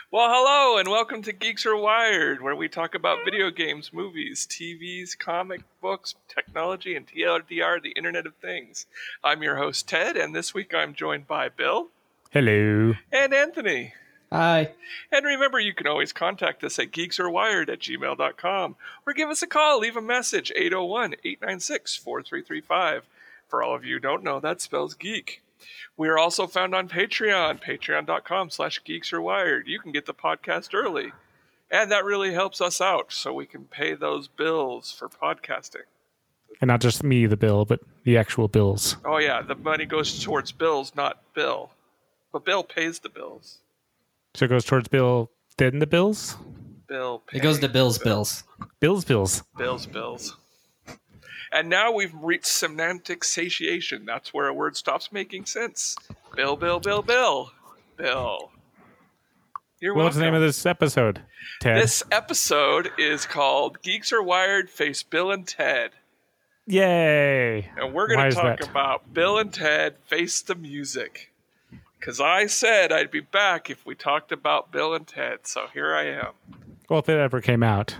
Well, hello, and welcome to Geeks Are Wired, where we talk about video games, movies, TVs, comic books, technology, and TLDR, the Internet of Things. I'm your host, Ted, and this week I'm joined by Bill. Hello. And Anthony. Hi. And remember, you can always contact us at geeksarewired@gmail.com or give us a call, leave a message, 801-896-4335. For all of you who don't know, that spells geek. We are also found on Patreon, patreon.com/geeksarewired. You can get the podcast early, and that really helps us out so we can pay those bills for podcasting. And not just me, the bill, but the actual bills. Oh, yeah, the money goes towards bills, not Bill. But Bill pays the bills. So it goes towards Bill, then the bills? Bill pays It goes to Bill's bills. Bill's bills. Bill's bills. And now we've reached semantic satiation. That's where a word stops making sense. Bill, Bill, Bill, Bill. Bill. You're welcome. What's the name of this episode, Ted? This episode is called Geeks Are Wired Face Bill and Ted. Yay! And we're going to talk about Bill and Ted Face the Music. Because I said I'd be back if we talked about Bill and Ted. So here I am. Well, if it ever came out.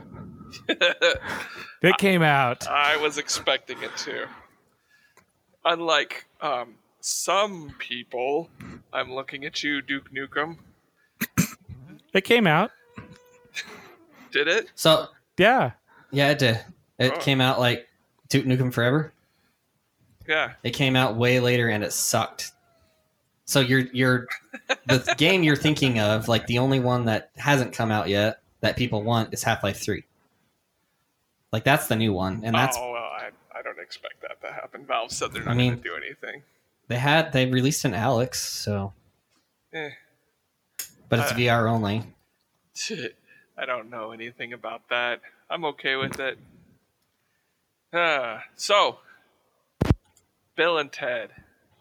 It came out. I was expecting it to. Unlike some people, I'm looking at you, Duke Nukem. It came out. Did it? So, Yeah. yeah, it did. It came out like Duke Nukem Forever. Yeah. It came out way later and it sucked. So you're the game you're thinking of, like the only one that hasn't come out yet that people want is Half-Life 3. Like that's the new one, and that's well, I don't expect that to happen. Valve said they're not going to do anything. they released an Alex, so but it's VR only. I don't know anything about that. I'm okay with it. So, Bill and Ted.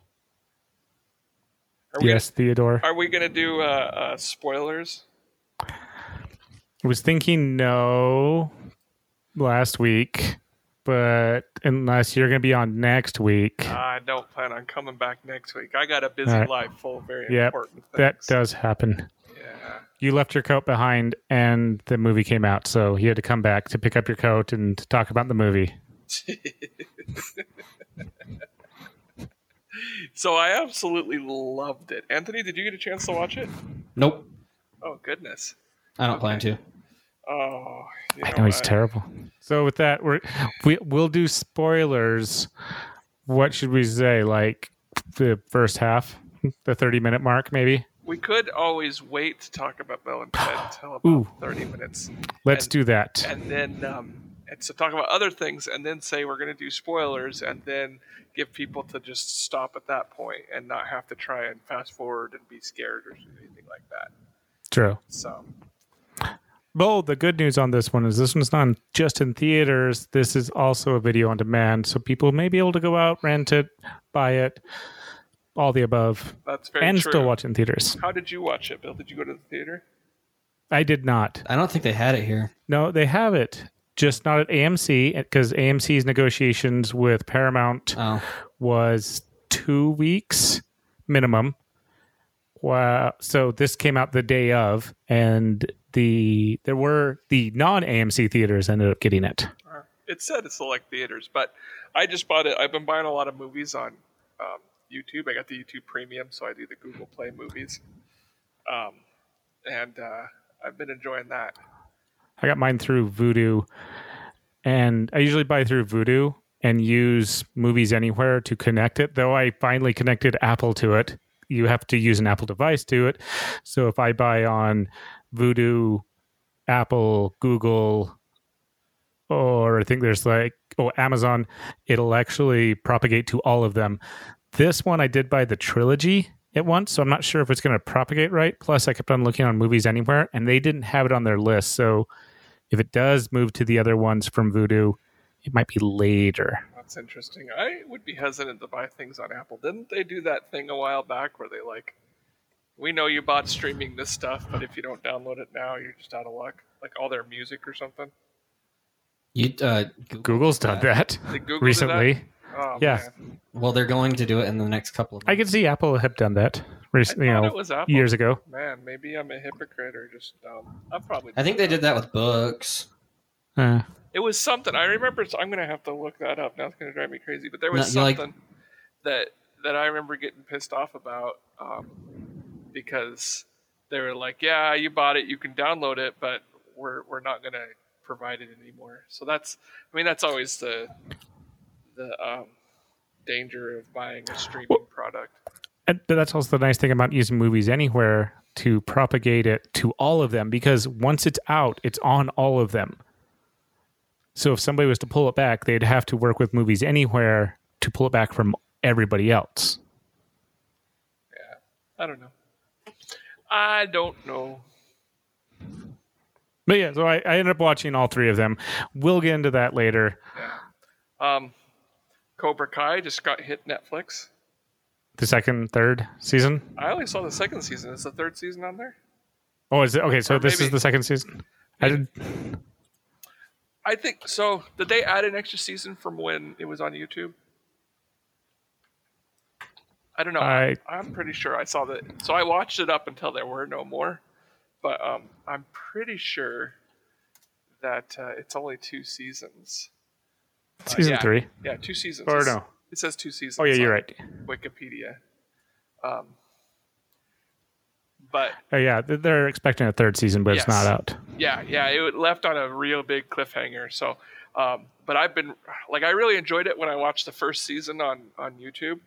Theodore. Are we going to do spoilers? I was thinking no last week, but unless you're going to be on next week. I don't plan on coming back next week. I got a busy life full of very important things. That does happen. Yeah. You left your coat behind and the movie came out, so you had to come back to pick up your coat and talk about the movie. So I absolutely loved it. Anthony, did you get a chance to watch it? Nope. Oh, goodness. I don't plan to. Oh, I know he's terrible. So with that, we'll do spoilers. What should we say? Like the first half, the 30-minute mark, maybe? We could always wait to talk about Bill and Ted until about 30 minutes. Let's do that. And then so talk about other things and then say we're going to do spoilers and then give people to just stop at that point and not have to try and fast forward and be scared or anything like that. True. So, well, the good news on this one is this one's not just in theaters. This is also a video on demand, so people may be able to go out, rent it, buy it, all the above. That's very and true. Still watch it in theaters. How did you watch it, Bill? Did you go to the theater? I did not. I don't think they had it here. No, they have it. Just not at AMC, because AMC's negotiations with Paramount was 2 weeks minimum. Wow! So this came out the day of, and the non-AMC theaters ended up getting it. It said it's select theaters, but I just bought it. I've been buying a lot of movies on YouTube. I got the YouTube Premium, so I do the Google Play movies, and I've been enjoying that. I got mine through Vudu, and I usually buy through Vudu and use Movies Anywhere to connect it, though I finally connected Apple to it. You have to use an Apple device to it. So if I buy on Vudu, Apple, Google, or I think there's Amazon, it'll actually propagate to all of them. This one I did buy the trilogy at once, so I'm not sure if it's going to propagate right. Plus, I kept on looking on Movies Anywhere, and they didn't have it on their list. So if it does move to the other ones from Vudu, it might be later. That's interesting. I would be hesitant to buy things on Apple. Didn't they do that thing a while back where they we know you bought streaming this stuff, but if you don't download it now, you're just out of luck? Like all their music or something? Google's done that recently. Oh, yeah. Man. Well, they're going to do it in the next couple of months. I can see Apple have done that. I thought it was Apple. years ago. Man, maybe I'm a hypocrite or just dumb. I'm probably. I think they did that with books. It was something. I remember. I'm gonna have to look that up. Now it's gonna drive me crazy. But there was something that I remember getting pissed off about because they were like, "Yeah, you bought it. You can download it, but we're not gonna provide it anymore." So that's always the danger of buying a streaming product. But that's also the nice thing about using Movies Anywhere to propagate it to all of them, because once it's out, it's on all of them. So if somebody was to pull it back, they'd have to work with Movies Anywhere to pull it back from everybody else. Yeah, I don't know. But yeah, so I ended up watching all three of them. We'll get into that later. Yeah. Cobra Kai just got hit Netflix. The second, third season? I only saw the second season. Is the third season on there? Oh, is it? Okay, so this is the second season. I think so. Did they add an extra season from when it was on YouTube? I don't know. I'm pretty sure I saw that. So I watched it up until there were no more. But I'm pretty sure that it's only 2 seasons. Season 3? Yeah, 2 seasons. Or no? It says 2 seasons. Oh, yeah, you're right. Wikipedia. But yeah, they're expecting a third season, but it's not out. Yeah, it left on a real big cliffhanger. So, but I really enjoyed it when I watched the first season on YouTube,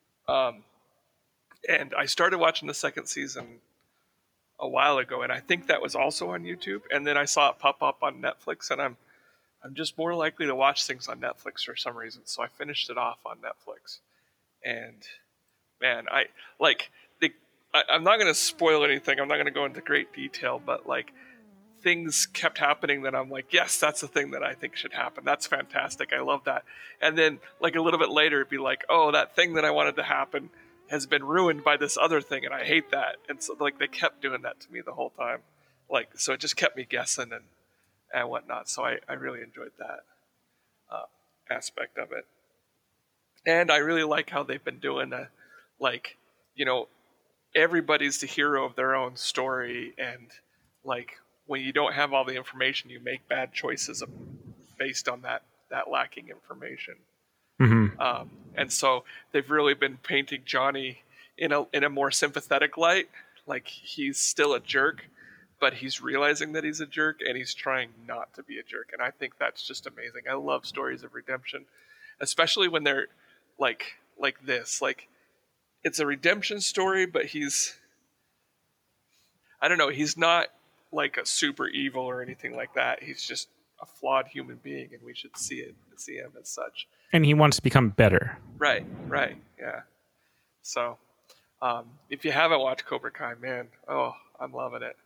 and I started watching the second season a while ago, and I think that was also on YouTube. And then I saw it pop up on Netflix, and I'm just more likely to watch things on Netflix for some reason. So I finished it off on Netflix, and man, I'm not going to spoil anything. I'm not going to go into great detail, but like things kept happening that I'm like, yes, that's the thing that I think should happen. That's fantastic. I love that. And then like a little bit later, it'd be like, oh, that thing that I wanted to happen has been ruined by this other thing, and I hate that. And so like they kept doing that to me the whole time. Like, so it just kept me guessing and whatnot. So I really enjoyed that aspect of it. And I really like how they've been doing everybody's the hero of their own story, and like when you don't have all the information, you make bad choices based on that lacking information. Mm-hmm. And so they've really been painting Johnny in a more sympathetic light. Like he's still a jerk, but he's realizing that he's a jerk, and he's trying not to be a jerk. And I think that's just amazing. I love stories of redemption, especially when they're like this. Like it's a redemption story, but he's not like a super evil or anything like that. He's just a flawed human being, and we should see him as such. And he wants to become better. Right, yeah. So, if you haven't watched Cobra Kai, man, I'm loving it.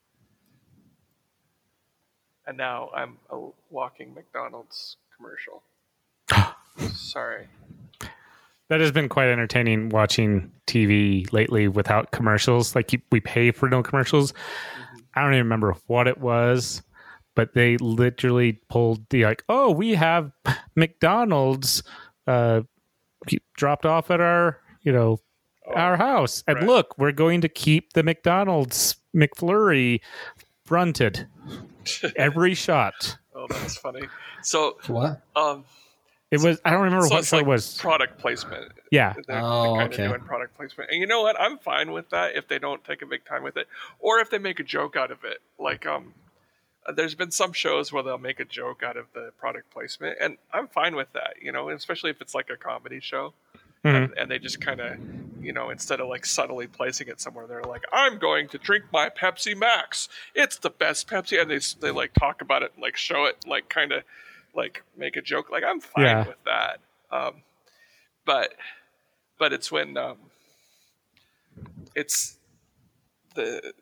And now I'm a walking McDonald's commercial. Sorry. That has been quite entertaining watching TV lately without commercials. Like we pay for no commercials. Mm-hmm. I don't even remember what it was, but they literally pulled we have McDonald's dropped off at our our house, and look, we're going to keep the McDonald's McFlurry fronted every shot. Oh, that's funny. So what? It was. I don't remember what show it was. Product placement. Yeah. They're kind of doing product placement, and you know what? I'm fine with that if they don't take a big time with it, or if they make a joke out of it. Like, there's been some shows where they'll make a joke out of the product placement, and I'm fine with that. Especially if it's like a comedy show, mm-hmm. and they just kind of, instead of like subtly placing it somewhere, they're like, "I'm going to drink my Pepsi Max. It's the best Pepsi," and they like talk about it, and, like show it, like kind of. Like make a joke, like I'm fine with that, but it's when it's the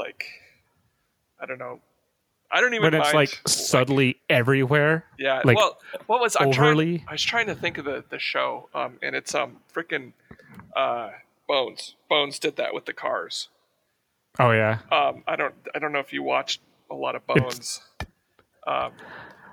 I don't know, I don't even. When it's mind, subtly everywhere. Yeah. Like, well, what was overly? I was trying to think of the show, and it's freaking Bones. Bones did that with the cars. Oh yeah. I don't know if you watched a lot of Bones.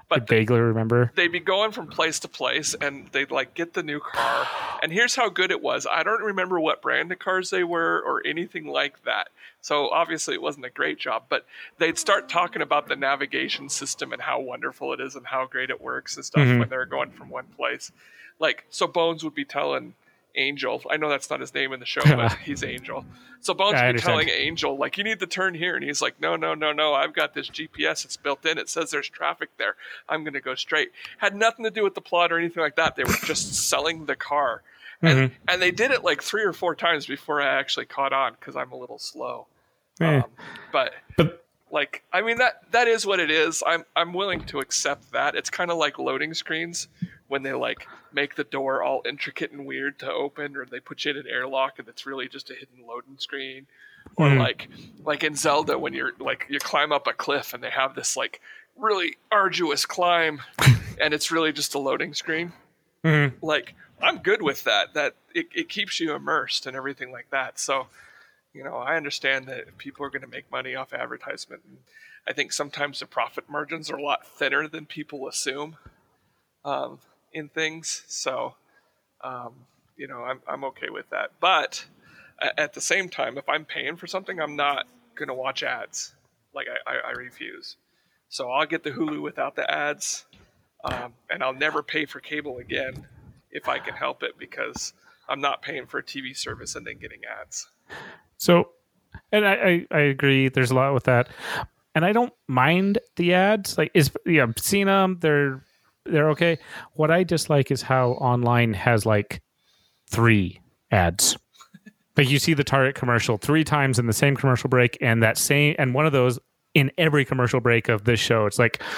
I vaguely remember. They'd be going from place to place, and they'd like get the new car. And here's how good it was. I don't remember what brand of cars they were or anything like that. So obviously it wasn't a great job, but they'd start talking about the navigation system and how wonderful it is and how great it works and stuff when they're going from one place. Like, so Bones would be telling Angel, I know that's not his name in the show, but he's Angel. So Bones would be telling Angel, like, you need to turn here. And he's like, no, I've got this GPS. It's built in. It says there's traffic there. I'm going to go straight. Had nothing to do with the plot or anything like that. They were just selling the car. And they did it like 3 or 4 times before I actually caught on because I'm a little slow. But like, I mean, that is what it is. I'm willing to accept that. It's kind of like loading screens when they like make the door all intricate and weird to open, or they put you in an airlock and it's really just a hidden loading screen. Or like in Zelda when you're like, you climb up a cliff and they have this like really arduous climb and it's really just a loading screen. Like, I'm good with that it keeps you immersed and everything like that. So, you know, I understand that people are going to make money off advertisement. And I think sometimes the profit margins are a lot thinner than people assume in things. So, you know, I'm okay with that. But at the same time, if I'm paying for something, I'm not going to watch ads. Like, I refuse. So I'll get the Hulu without the ads. And I'll never pay for cable again if I can help it, because I'm not paying for a TV service and then getting ads. So, and I agree. There's a lot with that, and I don't mind the ads. Like, I've seen them. They're okay. What I dislike is how online has like 3 ads. Like, you see the Target commercial 3 times in the same commercial break, and one of those in every commercial break of this show. It's like,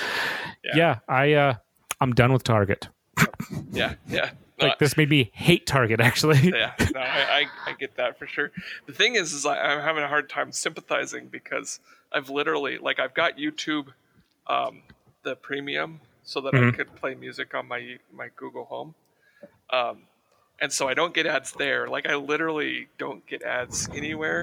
I'm done with Target. Yeah. Like, this made me hate Target, actually. Yeah, no, I get that for sure. The thing is I'm having a hard time sympathizing because I've literally, like, I've got YouTube, the premium, so that I could play music on my Google Home. And so I don't get ads there. Like, I literally don't get ads anywhere,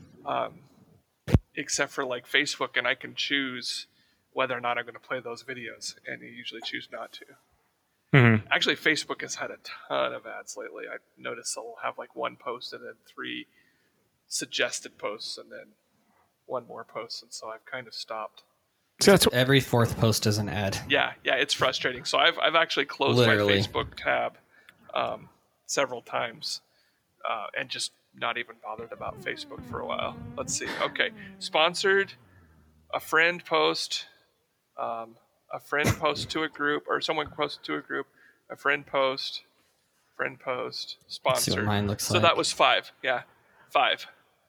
except for like Facebook, and I can choose whether or not I'm going to play those videos, and you usually choose not to. Actually, Facebook has had a ton of ads lately. I've noticed they'll have like 1 post and then 3 suggested posts and then 1 more post, and so I've kind of stopped. So every 4th post is an ad. Yeah, it's frustrating. So I've actually closed my Facebook tab several times and just not even bothered about Facebook for a while. Let's see. Okay, sponsored, a friend post. A friend post to a group, or someone posts to a group, a friend post, sponsored. Let's see what mine looks so like. That was 5. Yeah, 5.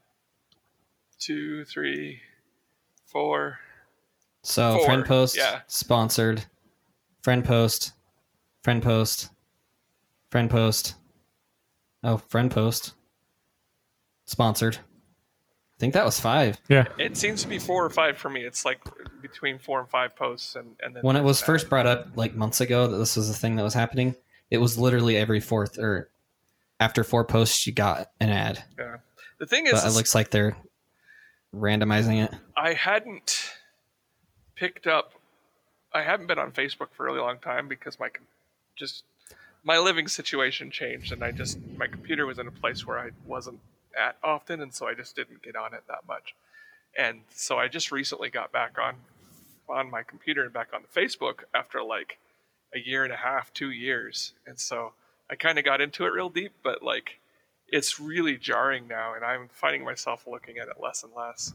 2, 3, 4. So 4. Friend post, sponsored, friend post, friend post, friend post. Oh, friend post, sponsored. I think that was 5. Yeah. It seems to be 4 or 5 for me. It's like between 4 and 5 posts, and then when it was first brought up like months ago that this was a thing that was happening, it was literally every 4th or after 4 posts you got an ad. Yeah. The thing is, but it looks like they're randomizing it. I hadn't been on Facebook for a really long time because my living situation changed, and my computer was in a place where I wasn't at often, and so I just didn't get on it that much. And so I just recently got back on my computer and back on the Facebook after like a year and a half, 2 years. And so I kind of got into it real deep, but like, it's really jarring now, and I'm finding myself looking at it less and less.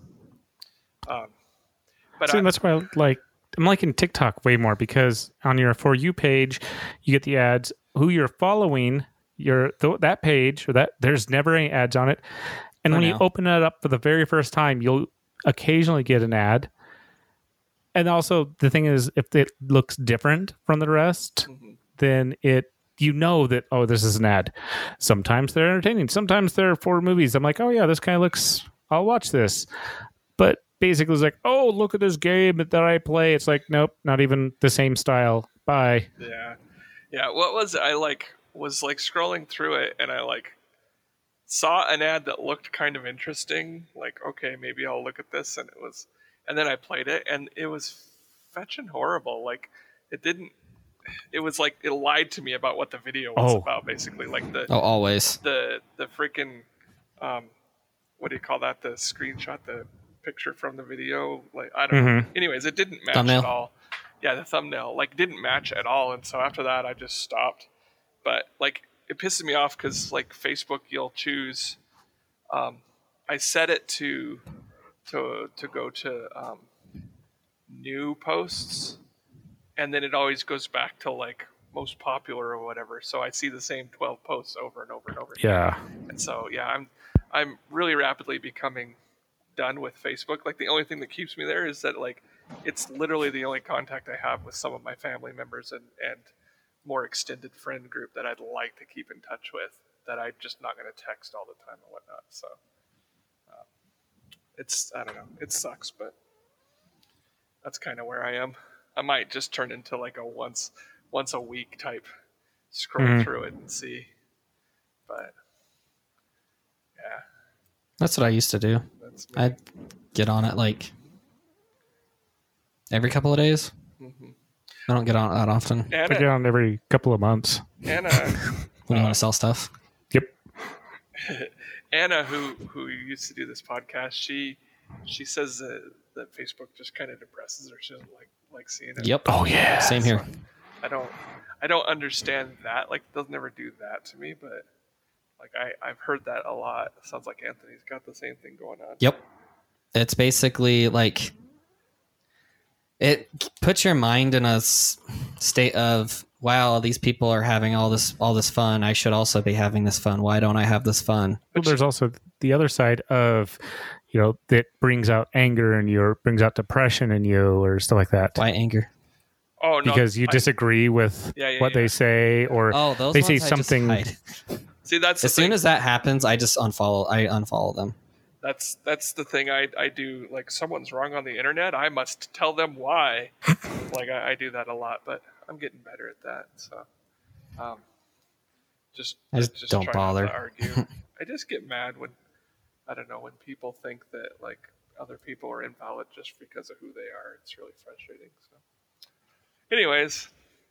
But that's why I'm liking TikTok way more, because on your For You page, you get the ads, who you're following, that page, or that there's never any ads on it. And when you open it up for the very first time, you'll occasionally get an ad. And also, the thing is, if it looks different from the rest, then you know that, oh, this is an ad. Sometimes they're entertaining. Sometimes they're for movies. I'm like, oh yeah, this kind of looks, I'll watch this. But basically it's like, oh, look at this game that I play. It's like, nope, not even the same style. Bye. Yeah. What was I was scrolling through it, and I saw an ad that looked kind of interesting. Like, okay, maybe I'll look at this. And then I played it, and it was fetching horrible. Like, it didn't. It was like it lied to me about what the video was Oh. about, basically. Like the always. the freaking what do you call that? The screenshot, the picture from the video. Like I don't know. Anyways, it didn't match Thumbnail? at all. Yeah, the thumbnail like didn't match at all, and so after that, I just stopped. But like it pisses me off because like Facebook, you'll choose. I set it to go to new posts, and then it always goes back to like most popular or whatever. So I see the same 12 posts over and over and over. Yeah. And so yeah, I'm really rapidly becoming done with Facebook. Like the only thing that keeps me there is that like it's literally the only contact I have with some of my family members and more extended friend group that I'd like to keep in touch with, that I'm just not going to text all the time and whatnot. So it's, I don't know, it sucks, but that's kind of where I am. I might just turn into like a once a week type scroll through it and see. But yeah, That's what I used to do. that's me. I'd get on it like every couple of days. I don't get on it that often I get Anna, on every couple of months. Anna, when you want to sell stuff. Yep. Anna, who used to do this podcast, she says that Facebook just kind of depresses her. She doesn't like seeing it. Yep. Oh yeah. Same here. I don't understand that. Like, they'll never do that to me, but like I've heard that a lot. It sounds like Anthony's got the same thing going on. Yep. It's basically like it puts your mind in a state of, wow, these people are having all this fun. I should also be having this fun. Why don't I have this fun? Well, there's also the other side of, that brings out anger in you, or brings out depression in you, or stuff like that. Why anger? Oh no, Because you disagree with what they say, or Oh, those they say ones I just something. hide. see that's the As soon thing. as that happens, I just unfollow them. That's the thing I do. Like, someone's wrong on the internet, I must tell them why. Like I do that a lot, but I'm getting better at that. So I just don't try not bother. to argue. I just get mad when when people think that like other people are invalid just because of who they are. It's really frustrating. So anyways,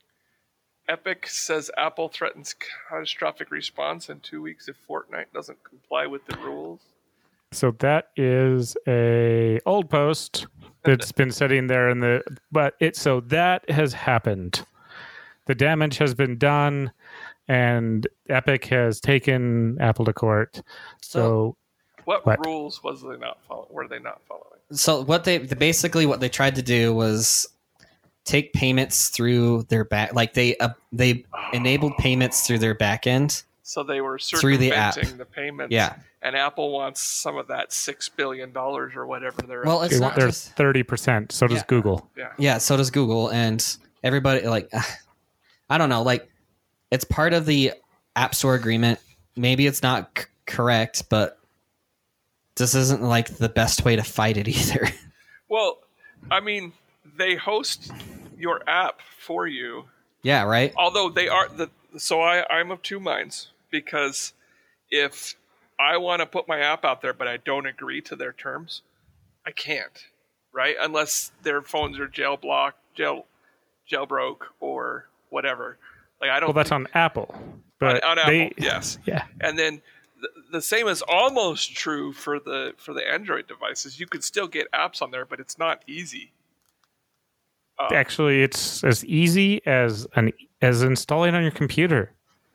Epic says Apple threatens catastrophic response in 2 weeks if Fortnite doesn't comply with the rules. So that is a old post that's been sitting there so that has happened. The damage has been done, and Epic has taken Apple to court. So What What? rules were they not following? So what they tried to do was take payments through their back, like they enabled payments through their back end. So they were Through the app. circumventing the payments. Yeah. And Apple wants some of that $6 billion or whatever they're Well, up it's they to. not want their just 30%. So does Yeah. Google. yeah. So does Google, and everybody. Like, I don't know. Like, it's part of the App Store agreement. Maybe it's not correct, but this isn't like the best way to fight it either. Well, I mean, they host your app for you. Yeah. Right. Although they are I'm of two minds, because if I want to put my app out there but I don't agree to their terms, I can't, right? Unless their phones are jailbroke or whatever. Like, I don't. Well, that's on Apple. But on Apple, yes. Yeah. And then the same is almost true for the Android devices. You could still get apps on there, but it's not easy. Actually, it's as easy as installing on your computer.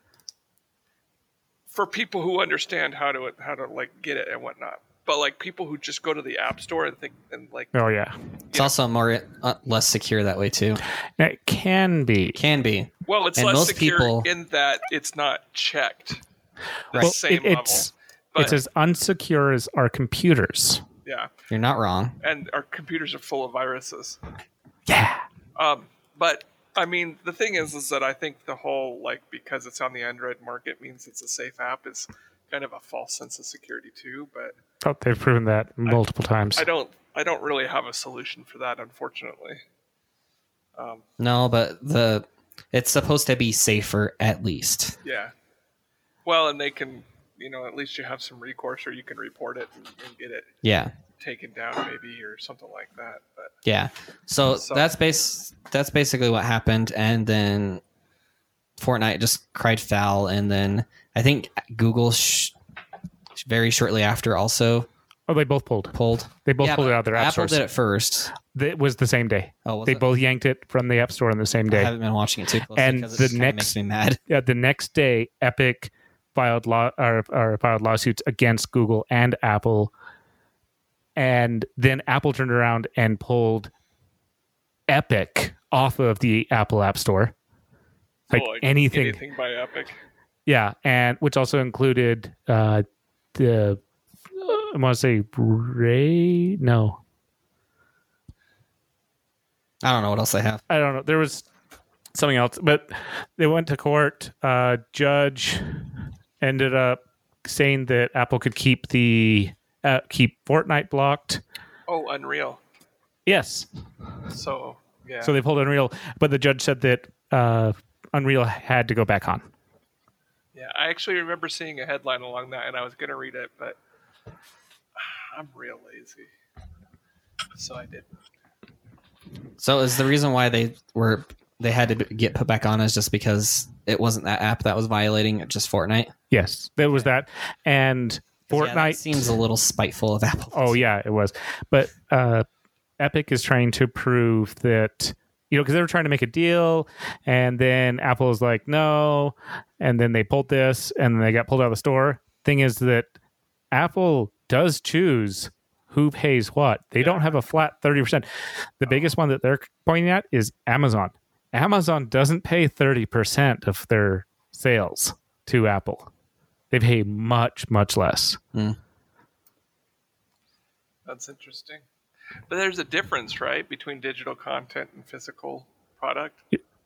For people who understand how to like get it and whatnot. But like people who just go to the App Store and think and like Oh, yeah. It's also more less secure that way too. It can be. Can be. well, it's and less most secure people- in that it's not checked the Right. same it's level. it's as unsecure as our computers. Yeah, You're not wrong. and our computers are full of viruses. Yeah. But I mean, the thing is that I think the whole like because it's on the Android market means it's a safe app is kind of a false sense of security too. But Oh, they've proven that multiple times. I don't really have a solution for that, unfortunately. No, but it's supposed to be safer at least. Yeah. Well, and they can, at least you have some recourse, or you can report it and get it. Yeah. taken down, maybe, or something like that. But Yeah. So that's basically what happened, and then Fortnite just cried foul, and then I think Google very shortly after also Oh, they both pulled. They both pulled it out of their app Apple stores. did it first. It was the same day. Oh, they both yanked it from the app store on the same day. I haven't been watching it too closely And because it the just kinda makes me mad. The next day, Epic filed lawsuits against Google and Apple, and then Apple turned around and pulled Epic off of the Apple App Store. Like, anything by Epic. Yeah, and which also included the I want to say Ray. No, I don't know what else they have. I don't know. There was something else, but they went to court. Judge ended up saying that Apple could keep keep Fortnite blocked. Oh, Unreal. Yes. So yeah. So they pulled Unreal, but the judge said that Unreal had to go back on. Yeah, I actually remember seeing a headline along that, and I was going to read it, but I'm real lazy, so I didn't. So is the reason why they had to get put back on is just because it wasn't that app that was violating it, just Fortnite? Yes, there was that, and Fortnite that seems a little spiteful of Apple. Oh yeah, it was. But Epic is trying to prove that, because they were trying to make a deal, and then Apple is like, no, and then they pulled this, and they got pulled out of the store. Thing is that Apple does choose who pays what. They don't have a flat 30%. The biggest one that they're pointing at is Amazon. Amazon doesn't pay 30% of their sales to Apple. They pay much, much less. That's interesting. But there's a difference, right, between digital content and physical product?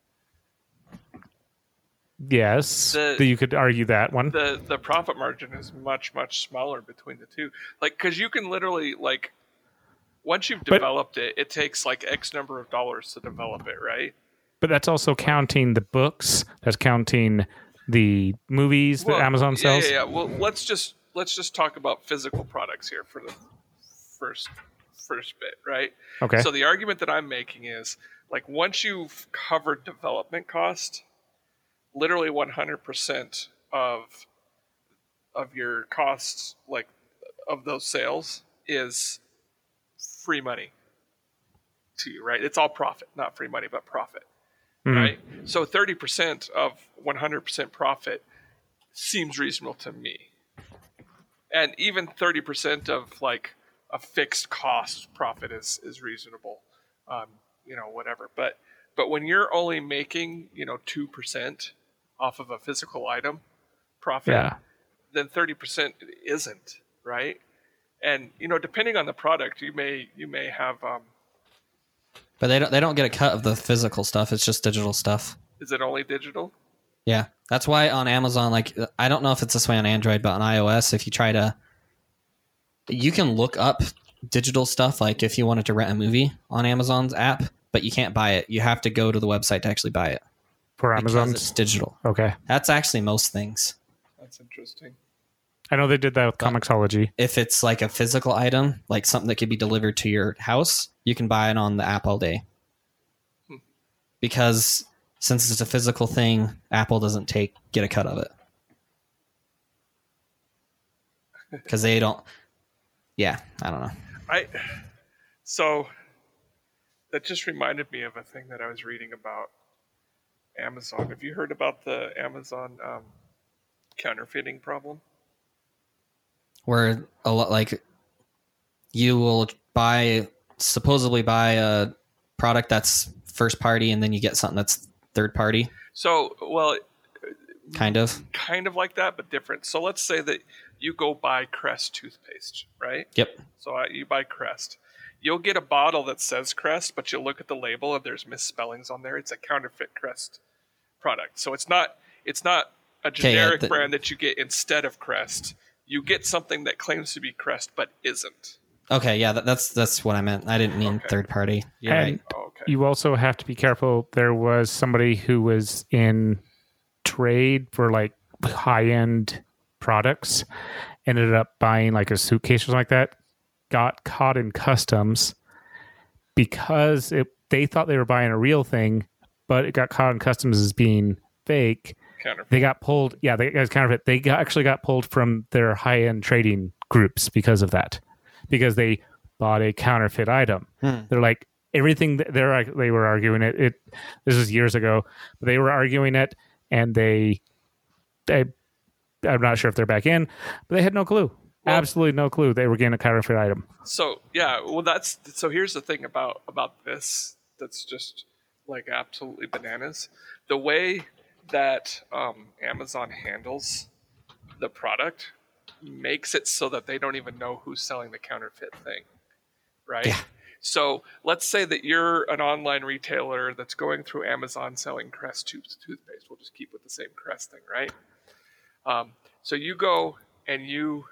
Yes, you could argue that one. The profit margin is much, much smaller between the two. Like, because you can literally, like, once you've developed it, it takes, like, X number of dollars to develop it, right? But that's also counting the books. That's counting the movies that Amazon sells. Yeah. Well, let's just talk about physical products here for the first bit, right? Okay. So the argument that I'm making is, like, once you've covered development cost, literally 100% of your costs, like, of those sales is free money to you, right? It's all profit, not free money, but profit, right? So 30% of 100% profit seems reasonable to me. And even 30% of, like, a fixed cost profit is reasonable, whatever. But when you're only making, 2% off of a physical item profit, then 30% isn't, right? And depending on the product, you may have. But they don't get a cut of the physical stuff. It's just digital stuff. Is it only digital? Yeah, that's why on Amazon, like, I don't know if it's this way on Android, but on iOS, if you try to, you can look up digital stuff, like if you wanted to rent a movie on Amazon's app, but you can't buy it. You have to go to the website to actually buy it. For Amazon, it's digital. Okay, that's actually most things. That's interesting. I know they did that with Comixology. If it's like a physical item, like something that could be delivered to your house, you can buy it on the app all day. Because since it's a physical thing, Apple doesn't get a cut of it. Because they don't. Yeah, I don't know. So that just reminded me of a thing that I was reading about Amazon. Have you heard about the Amazon counterfeiting problem? Where a lot, like, you will supposedly buy a product that's first party, and then you get something that's third party. So, well, kind of like that, but different. So let's say that you go buy Crest toothpaste, right? Yep. So you buy Crest. You'll get a bottle that says Crest, but you'll look at the label and there's misspellings on there. It's a counterfeit Crest product. So it's not a generic brand that you get instead of Crest. You get something that claims to be Crest but isn't. Okay, yeah, that's what I meant. I didn't mean third party. You're right. You also have to be careful. There was somebody who was in trade for, like, high-end products, ended up buying, like, a suitcase or something like that, got caught in customs because they thought they were buying a real thing, but it got caught in customs as being fake. Counterfeit. They got pulled. Yeah, they got counterfeit. They actually got pulled from their high-end trading groups because of that, because they bought a counterfeit item. They're like, everything they were arguing it. This was years ago. But they were arguing it, and I'm not sure if they're back in, but they had no clue. Well, absolutely no clue they were getting a counterfeit item. So yeah, well so here's the thing about this that's just like absolutely bananas. The way that Amazon handles the product makes it so that they don't even know who's selling the counterfeit thing, right? Yeah. So let's say that you're an online retailer that's going through Amazon selling Crest toothpaste. We'll just keep with the same Crest thing, right? So you go and you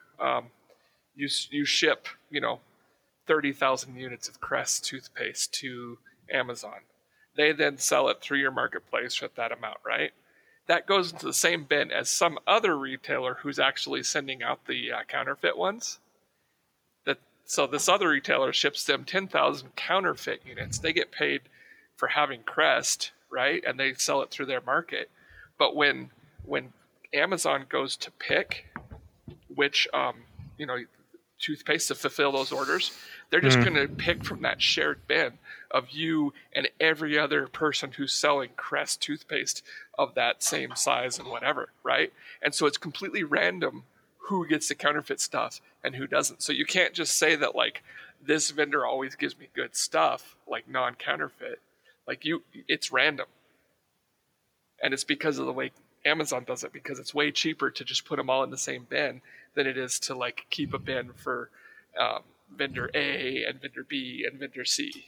ship 30,000 units of Crest toothpaste to Amazon. They then sell it through your marketplace at that amount, right? That goes into the same bin as some other retailer who's actually sending out the counterfeit ones. So this other retailer ships them 10,000 counterfeit units. They get paid for having Crest, right? And they sell it through their market. But when Amazon goes to pick which toothpaste to fulfill those orders, they're just going to pick from that shared bin of you and every other person who's selling Crest toothpaste of that same size and whatever, right? And so it's completely random who gets the counterfeit stuff and who doesn't. So you can't just say that like this vendor always gives me good stuff, like non-counterfeit. Like it's random. And it's because of the way Amazon does it, because it's way cheaper to just put them all in the same bin than it is to like keep a bin for vendor A and vendor B and vendor C.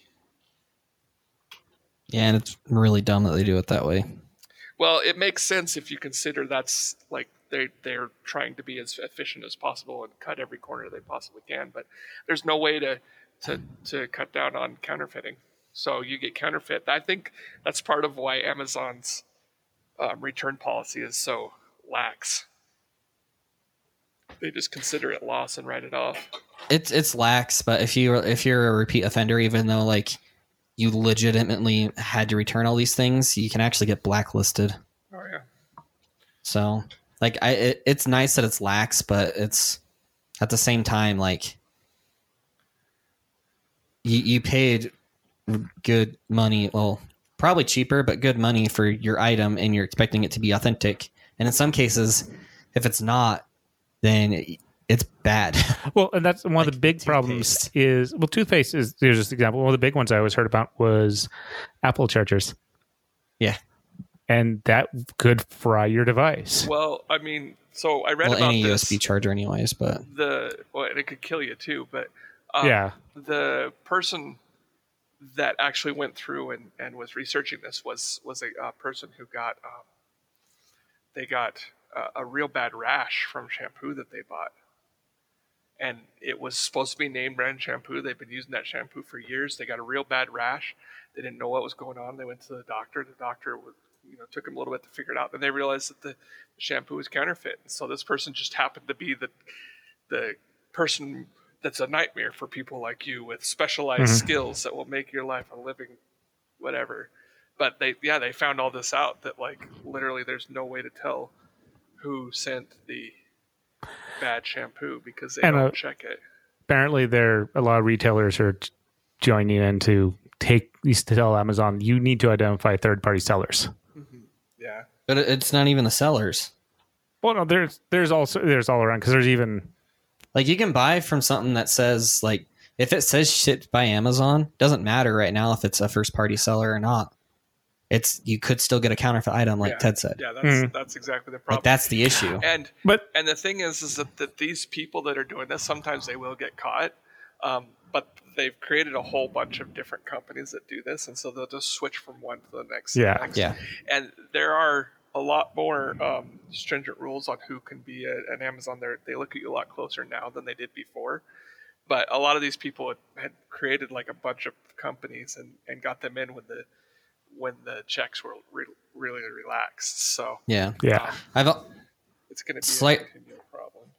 Yeah, and it's really dumb that they do it that way. Well, it makes sense if you consider that's like they're trying to be as efficient as possible and cut every corner they possibly can, but there's no way to cut down on counterfeiting. So you get counterfeit. I think that's part of why Amazon's return policy is so lax. They just consider it loss and write it off. It's lax, but if you're a repeat offender, even though like you legitimately had to return all these things, you can actually get blacklisted. Oh yeah. So like it's nice that it's lax, but it's at the same time like you paid good money, well, probably cheaper, but good money for your item, and you're expecting it to be authentic. And in some cases, if it's not, then it's bad. Well, and that's one of the big problems is, well, toothpaste is, there's just an example. One of the big ones I always heard about was Apple chargers. Yeah. And that could fry your device. Well, I mean, so I read about any this. USB charger anyways, but and it could kill you too, but yeah. The person that actually went through and was researching this was a person who got they got a real bad rash from shampoo that they bought, and it was supposed to be name brand shampoo. They've been using that shampoo for years. They got a real bad rash. They didn't know what was going on. They went to the doctor. The doctor took them a little bit to figure it out. Then they realized that the shampoo was counterfeit. And so this person just happened to be the person that's a nightmare for people like you with specialized skills that will make your life a living whatever. But they found all this out, that like literally there's no way to tell who sent the bad shampoo because they don't check it. Apparently a lot of retailers are joining in to tell Amazon, you need to identify third-party sellers. Mm-hmm. Yeah. But it's not even the sellers. Well, no, there's all around, because there's even like you can buy from something that says like, if it says shipped by Amazon, doesn't matter right now if it's a first party seller or not. You could still get a counterfeit item, like Ted said. Yeah, that's exactly the problem. Like that's the issue. And the thing is that these people that are doing this, sometimes they will get caught, but they've created a whole bunch of different companies that do this, and so they'll just switch from one to the next. Yeah. And there are a lot more stringent rules on who can be an Amazon. They look at you a lot closer now than they did before. But a lot of these people had created like a bunch of companies and got them in when the checks were really relaxed. So yeah, it's going to be a continual problem.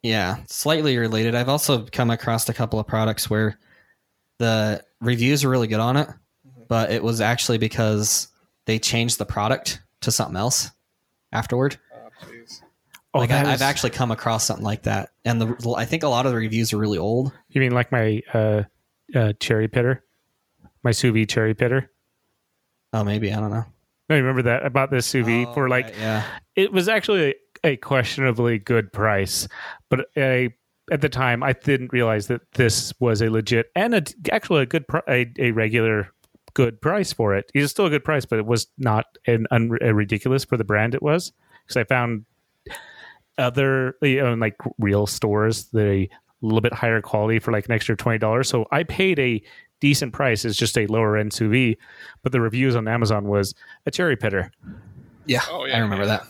Yeah, slightly related. I've also come across a couple of products where the reviews are really good on it, but it was actually because they changed the product to something else afterward. Oh, jeez. Oh, Like I've actually come across something like that, and I think a lot of the reviews are really old. You mean like my cherry pitter, my sous vide cherry pitter? Oh, maybe, I don't know. No, you remember that about this sous vide for like yeah. it was actually a questionably good price, but at the time I didn't realize that this was a legit and actually a good a regular good price for it. It was still a good price, but it was not a ridiculous for the brand it was, because I found other like real stores a little bit higher quality for like an extra $20. So I paid a decent price as just a lower end sous vide, but the reviews on Amazon was a cherry pitter. Yeah, Oh, yeah, I remember that.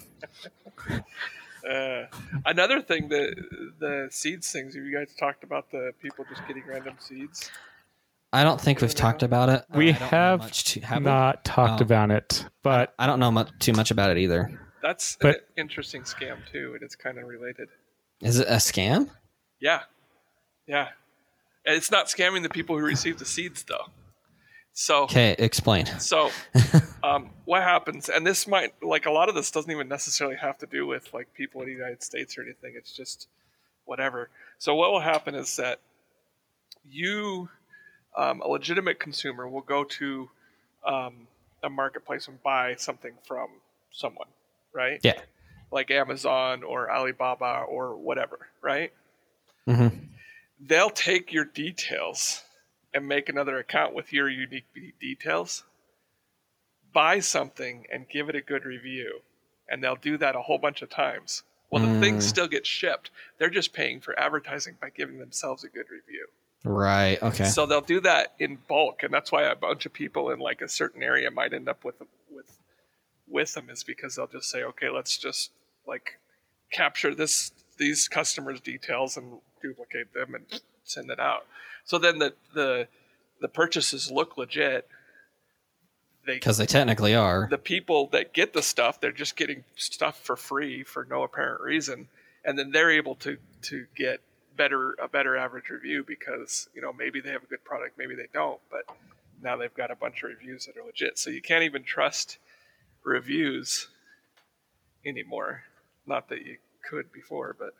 Another thing, the seeds things. Have you guys talked about the people just getting random seeds? I don't think we've talked about it. We I don't know have much not talked about it, but I don't know too much about it either. That's an interesting scam too, and it's kind of related. Is it a scam? Yeah. And it's not scamming the people who receive the seeds, though. So Okay, explain. So, what happens? And this might, like, a lot of this doesn't even necessarily have to do with like people in the United States or anything. It's just whatever. So what will happen is that you, a legitimate consumer, will go to a marketplace and buy something from someone, right? Yeah. Like Amazon or Alibaba or whatever, right? Mm-hmm. They'll take your details and make another account with your unique details, buy something and give it a good review. And they'll do that a whole bunch of times. Well, the things still get shipped. They're just paying for advertising by giving themselves a good review. Right. Okay. So they'll do that in bulk. And that's why a bunch of people in like a certain area might end up with them, is because they'll just say, okay, let's just like capture these customers' details and duplicate them and send it out. So then the purchases look legit. Because they technically are. The people that get the stuff, they're just getting stuff for free for no apparent reason, and then they're able to get a better average review because maybe they have a good product, maybe they don't, but now they've got a bunch of reviews that are legit. So you can't even trust reviews anymore. Not that you could before, but.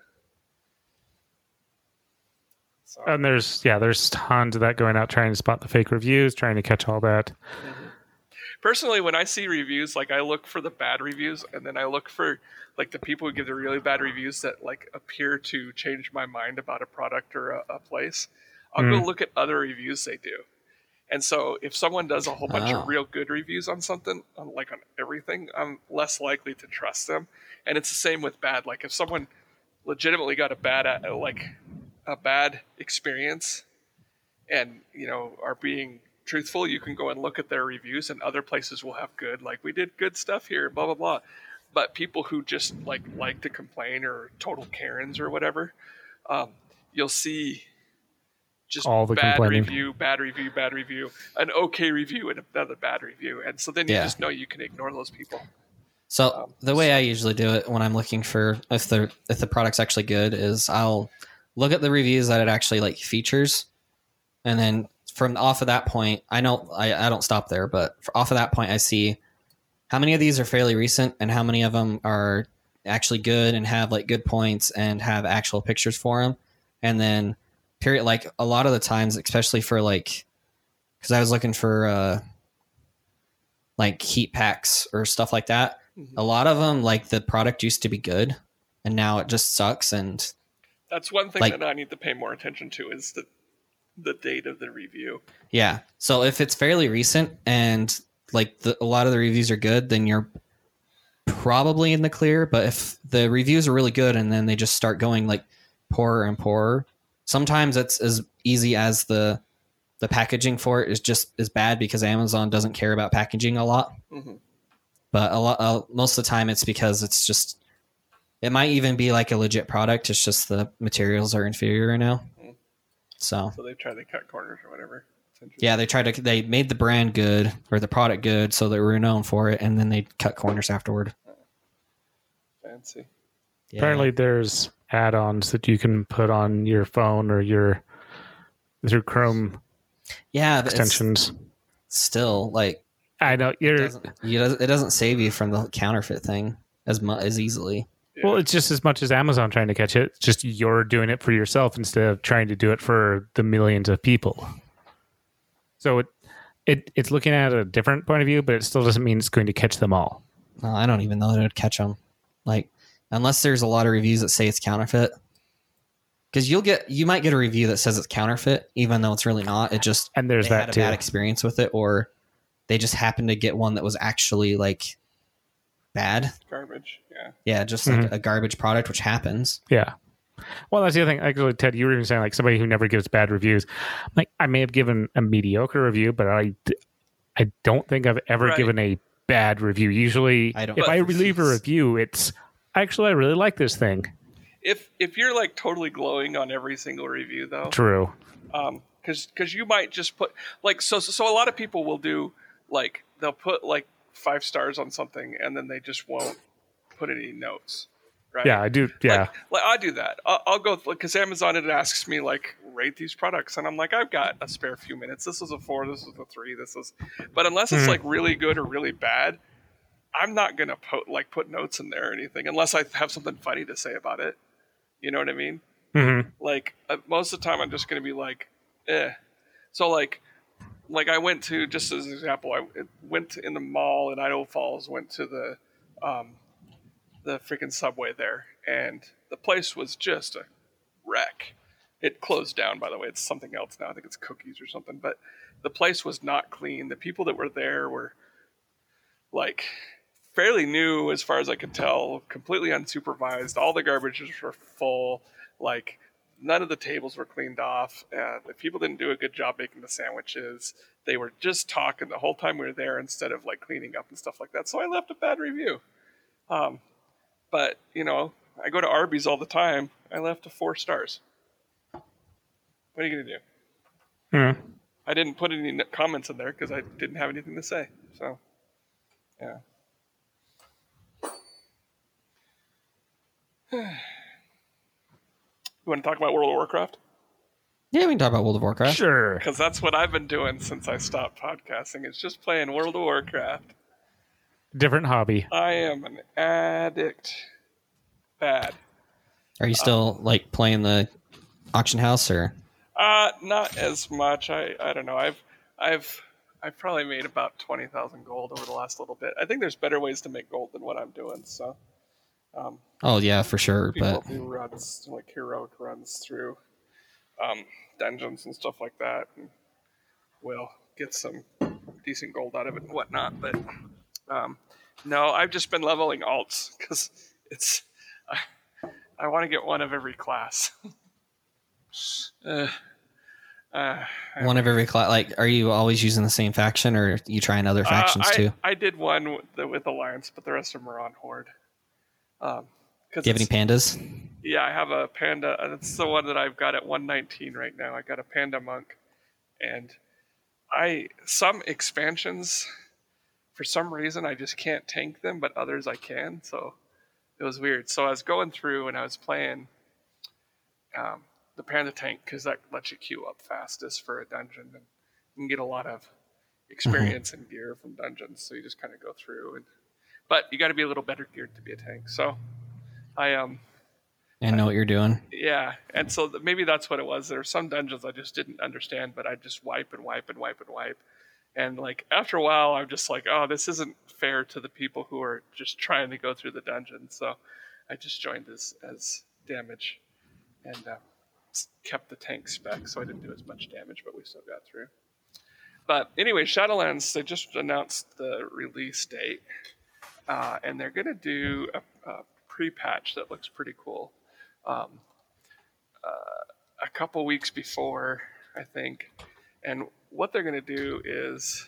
So. And there's tons of that going out trying to spot the fake reviews, trying to catch all that. Mm-hmm. Personally, when I see reviews, like I look for the bad reviews, and then I look for like the people who give the really bad reviews that like appear to change my mind about a product or a place. I'll go look at other reviews they do. And so if someone does a whole bunch of real good reviews on something, on everything, I'm less likely to trust them. And it's the same with bad. Like if someone legitimately got a bad experience and are being truthful, you can go and look at their reviews, and other places will have good, like we did good stuff here, blah blah blah. But people who just like to complain or total Karens or whatever, you'll see just all the bad complaining. bad review, an okay review, and another bad review, and so then you just know you can ignore those people. So the way I usually do it when I'm looking for if the product's actually good is I'll look at the reviews that it actually like features, and then from off of that point, I don't stop there, but off of that point, I see how many of these are fairly recent and how many of them are actually good and have like good points and have actual pictures for them. And then like a lot of the times, especially for like, because I was looking for like heat packs or stuff like that. Mm-hmm. A lot of them, like the product used to be good and now it just sucks. And that's one thing that I need to pay more attention to is the date of the review. Yeah. So if it's fairly recent and like a lot of the reviews are good, then you're probably in the clear. But if the reviews are really good and then they just start going like poorer and poorer, sometimes it's as easy as the packaging for it is just as bad because Amazon doesn't care about packaging a lot. Mm-hmm. But most of the time it's because it's just, it might even be like a legit product. It's just the materials are inferior now. So they try to cut corners or whatever. Yeah, they made the brand good or the product good so that we're known for it, and then they cut corners afterward. Fancy. Yeah. Apparently there's add-ons that you can put on your phone or through Chrome Yeah, but extensions. it's still like I know it doesn't save you from the counterfeit thing as easily. Yeah. Well, it's just as much as Amazon trying to catch it. It's just you're doing it for yourself instead of trying to do it for the millions of people. So it's looking at a different point of view, but it still doesn't mean it's going to catch them all. Well, I don't even know that it would catch them. Like, unless there's a lot of reviews that say it's counterfeit. Because you might get a review that says it's counterfeit, even though it's really not. It just And there's they that had a too. bad experience with it, or they just happened to get one that was actually like bad. Garbage. Yeah. Yeah, just like a garbage product, which happens. Yeah. Well, that's the other thing. Actually, Ted, you were even saying like somebody who never gives bad reviews. Like, I may have given a mediocre review, but I don't think I've ever Right. given a bad review. Usually, I don't- if I But- leave a review, it's actually I really like this thing. If you're like totally glowing on every single review though, True. because you might just put like so a lot of people will do like they'll put like 5 stars on something and then they just won't put any notes, right? Yeah, I do. Yeah. Like I do that. I'll go because Amazon it asks me like rate these products and I'm like I've got a spare few minutes. This is a 4. This is a 3. This is, but unless it's like really good or really bad, I'm not gonna put notes in there or anything unless I have something funny to say about it. You know what I mean? Mm-hmm. Like most of the time I'm just going to be like so like I went to, just as an example, I went in the mall in Idaho Falls, went to the freaking Subway there, and the place was just a wreck. It closed down, by the way. It's something else now. I think it's Cookies or something, but the place was not clean. The people that were there were like fairly new as far as I could tell, completely unsupervised. All the garbages were full. Like none of the tables were cleaned off. The people didn't do a good job making the sandwiches. They were just talking the whole time we were there instead of like cleaning up and stuff like that. So I left a bad review. But you know, I go to Arby's all the time. I left a 4 stars. What are you gonna do? Mm-hmm. I didn't put any comments in there because I didn't have anything to say. So, yeah. You want to talk about World of Warcraft? Yeah, we can talk about World of Warcraft. Sure. Because that's what I've been doing since I stopped podcasting. It's just playing World of Warcraft. Different hobby. I am an addict. Bad. Are you still like playing the auction house or? Not as much. I don't know. I've probably made about 20,000 gold over the last little bit. I think there's better ways to make gold than what I'm doing. So. Oh yeah, for sure. People But do runs, like heroic runs through dungeons and stuff like that, and we'll get some decent gold out of it and whatnot. But no, I've just been leveling alts because I want to get one of every class. one of every class. Like, are you always using the same faction, or are you trying other factions too? I did one with Alliance, but the rest of them are on Horde. Do you have any pandas? Yeah, I have a panda. That's the one that I've got at 119 right now. I got a panda monk, and some expansions, for some reason, I just can't tank them, but others I can. So it was weird. So I was going through and I was playing the panda tank because that lets you queue up fastest for a dungeon, and you can get a lot of experience and gear from dungeons. So you just kind of go through, but you got to be a little better geared to be a tank. So I And know what you're doing. yeah, and so maybe that's what it was. There were some dungeons I just didn't understand, but I just wipe and wipe and wipe and wipe. And like after a while, I'm just like, oh, this isn't fair to the people who are just trying to go through the dungeon. So I just joined as damage and kept the tank spec, so I didn't do as much damage, but we still got through. But anyway, Shadowlands, they just announced the release date, and they're going to do a pre-patch that looks pretty cool. A couple weeks before, I think. And what they're going to do is,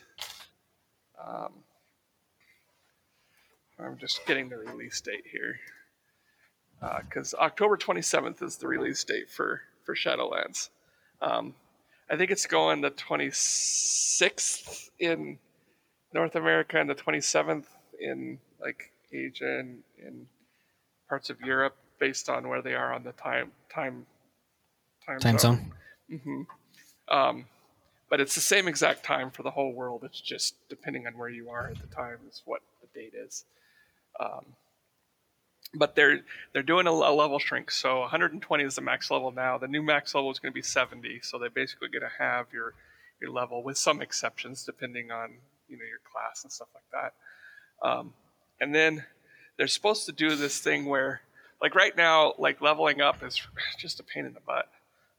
I'm just getting the release date here, because October 27th is the release date for Shadowlands. I think it's going the 26th in North America and the 27th in like Asia and in parts of Europe. based on where they are on the time zone. hmm But it's the same exact time for the whole world. It's just depending on where you are at the time is what the date is. But they're doing a level shrink. So 120 is the max level now. The new max level is going to be 70. So they're basically going to have your level with some exceptions depending on your class and stuff like that. And then they're supposed to do this thing where, like right now, like leveling up is just a pain in the butt.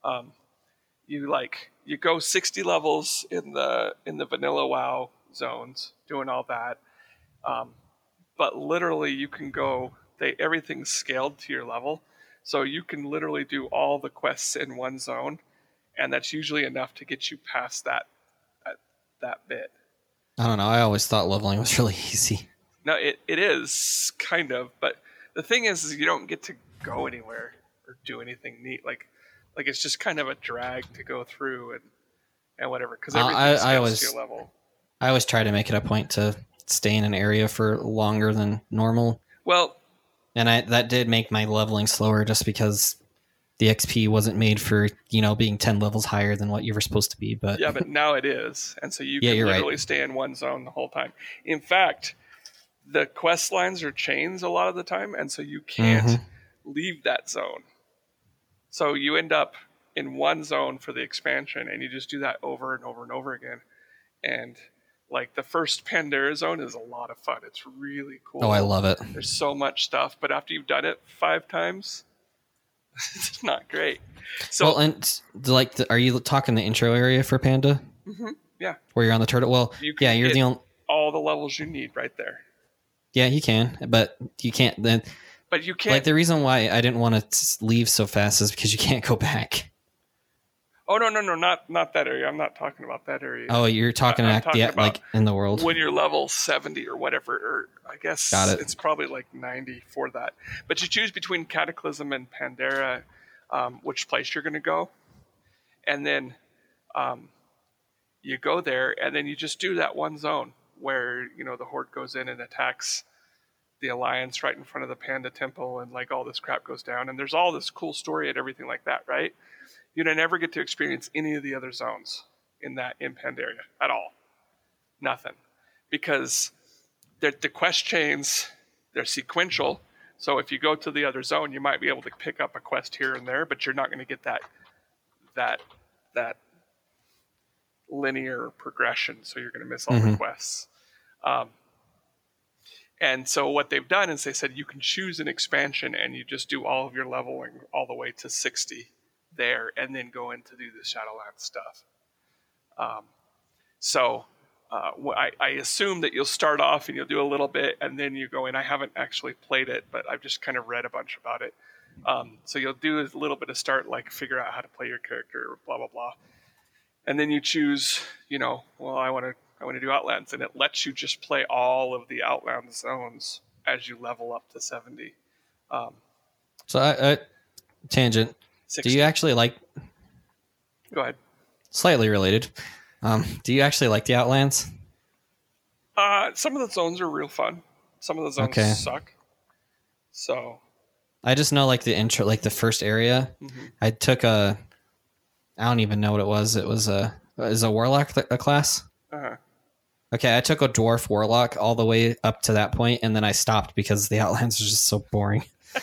You go 60 levels in the vanilla WoW zones, doing all that. But literally, you can go. Everything's scaled to your level, so you can literally do all the quests in one zone, and that's usually enough to get you past that bit. I don't know. I always thought leveling was really easy. No, it is kind of, but the thing is you don't get to go anywhere or do anything neat. Like it's just kind of a drag to go through and whatever, because everything scales to your level. I always try to make it a point to stay in an area for longer than normal. Well, and that did make my leveling slower, just because the XP wasn't made for being 10 levels higher than what you were supposed to be. But yeah, but now it is, and so you can literally stay in one zone the whole time. In fact, the quest lines are chains a lot of the time, and so you can't leave that zone. So you end up in one zone for the expansion, and you just do that over and over and over again. And like the first Pandora zone is a lot of fun. It's really cool. Oh, I love it. There's so much stuff, but after you've done it 5 times, it's not great. So, well, and are you talking the intro area for Panda? Mm-hmm, yeah. Where you're on the turtle? Well, you're the only. All the levels you need right there. Yeah, you can, but you can't then. But you can't. Like the reason why I didn't want to leave so fast is because you can't go back. Oh no, not that area. I'm not talking about that area. Oh, you're talking like in the world when you're level 70 or whatever. Or I guess it's probably like 90 for that. But you choose between Cataclysm and Pandora, which place you're going to go, and then you go there, and then you just do that one zone where the Horde goes in and attacks the Alliance right in front of the Panda Temple, and like all this crap goes down, and there's all this cool story and everything like that, right? You never get to experience any of the other zones in Pandaria at all. Nothing. Because the quest chains, they're sequential. So if you go to the other zone, you might be able to pick up a quest here and there, but you're not going to get that linear progression. So you're going to miss all the quests. And so what they've done is they said you can choose an expansion and you just do all of your leveling all the way to 60 there, and then go in to do the Shadowlands stuff. I assume that you'll start off and you'll do a little bit, and then you go in. I haven't actually played it, but I've just kind of read a bunch about it. So you'll do a little bit of start, like figure out how to play your character, blah blah blah, and then you choose. Well, I want to do Outlands, and it lets you just play all of the Outlands zones as you level up to 70. So tangent. 60. Do you actually like? Go ahead. Slightly related. Do you actually like the Outlands? Some of the zones are real fun. Some of the zones suck. So. I just know like the intro, like the first area. I took I don't even know what it was. It was a warlock a class. Okay, I took a dwarf warlock all the way up to that point, and then I stopped because the Outlands are just so boring.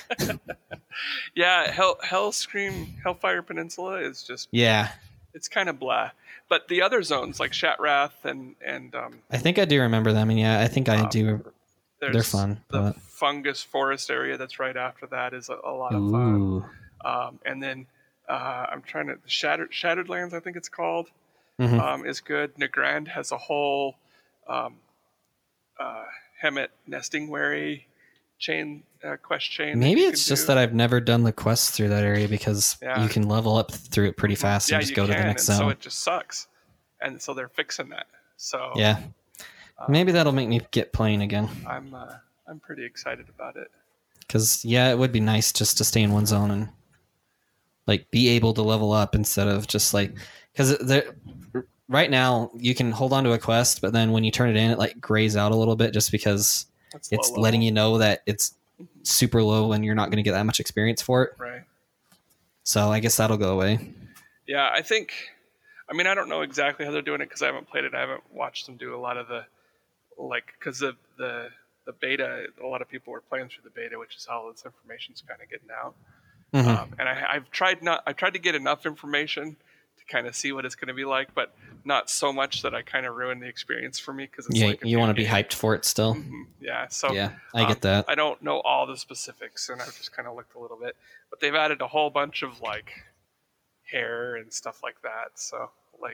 Yeah, Hellfire Peninsula is just it's kind of blah. But the other zones like Shatrath and I think I do remember them, and I think I do. They're fun. The Fungus Forest area that's right after that is a lot of fun. And then I'm trying to Shattered Lands, I think it's called, is good. Nagrand has a whole Hemet Nesting Wary quest chain. Maybe it's just that I've never done the quests through that area, because you can level up through it pretty fast and just go to the next zone. So it just sucks, and so they're fixing that. So maybe that'll make me get playing again. I'm pretty excited about it, because it would be nice just to stay in one zone and like be able to level up instead of just like, because right now you can hold on to a quest, but then when you turn it in, it like grays out a little bit just because it's letting you know that it's super low and you're not going to get that much experience for it. Right. So I guess that'll go away. Yeah, I don't know exactly how they're doing it because I haven't played it. I haven't watched them do a lot of the, because of the beta, a lot of people were playing through the beta, which is how this information's kind of getting out. And I've tried to get enough information to kind of see what it's going to be like, but not so much that I kind of ruin the experience for me because you want to be hyped for it still. Yeah, so yeah, I get that. I don't know all the specifics, and I've just kind of looked a little bit, but they've added a whole bunch of hair and stuff like that. So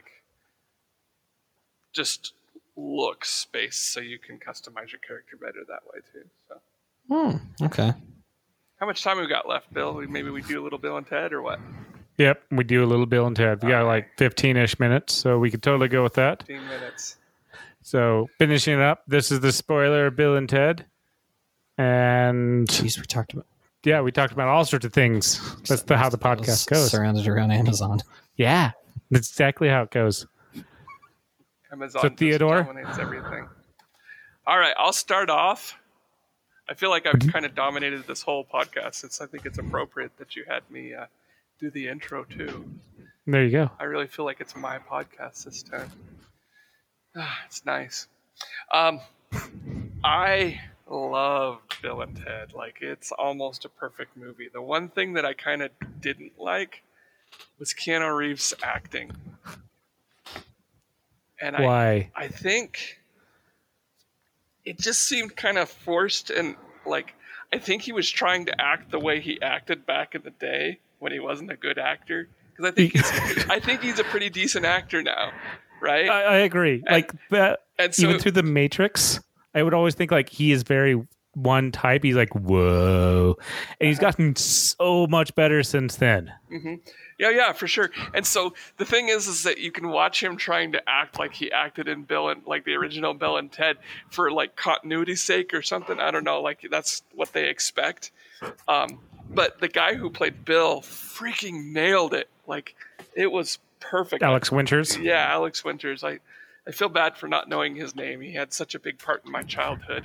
just looks based, so you can customize your character better that way too. So. Okay. How much time we got left, Bill? Maybe we do a little Bill and Ted, or what? Yep, we do a little Bill and Ted. We got 15-ish minutes, so we could totally go with that. 15 minutes. So finishing it up, this is the spoiler of Bill and Ted. And Jeez, we talked about all sorts of things. That's how the podcast goes. Surrounded around Amazon. Yeah, that's exactly how it goes. Amazon so Theodore dominates everything. All right, I'll start off. I feel like I've kind of dominated this whole podcast, since I think it's appropriate that you had me do the intro too. There you go. I really feel like it's my podcast this time. It's nice. I loved Bill and Ted. It's almost a perfect movie. The one thing that I kind of didn't like was Keanu Reeves' acting. And why? I think it just seemed kind of forced, and I think he was trying to act the way he acted back in the day when he wasn't a good actor. Because I think he's a pretty decent actor now, right? I agree. And so, even through The Matrix, I would always think he is very one type. He's whoa, and he's gotten so much better since then. Mm-hmm. Yeah, for sure. And so the thing is that you can watch him trying to act like he acted in Bill and the original Bill and Ted for continuity's sake or something. I don't know. That's what they expect. But the guy who played Bill freaking nailed it. It was perfect. Alex Winters. Yeah, Alex Winters. I feel bad for not knowing his name. He had such a big part in my childhood.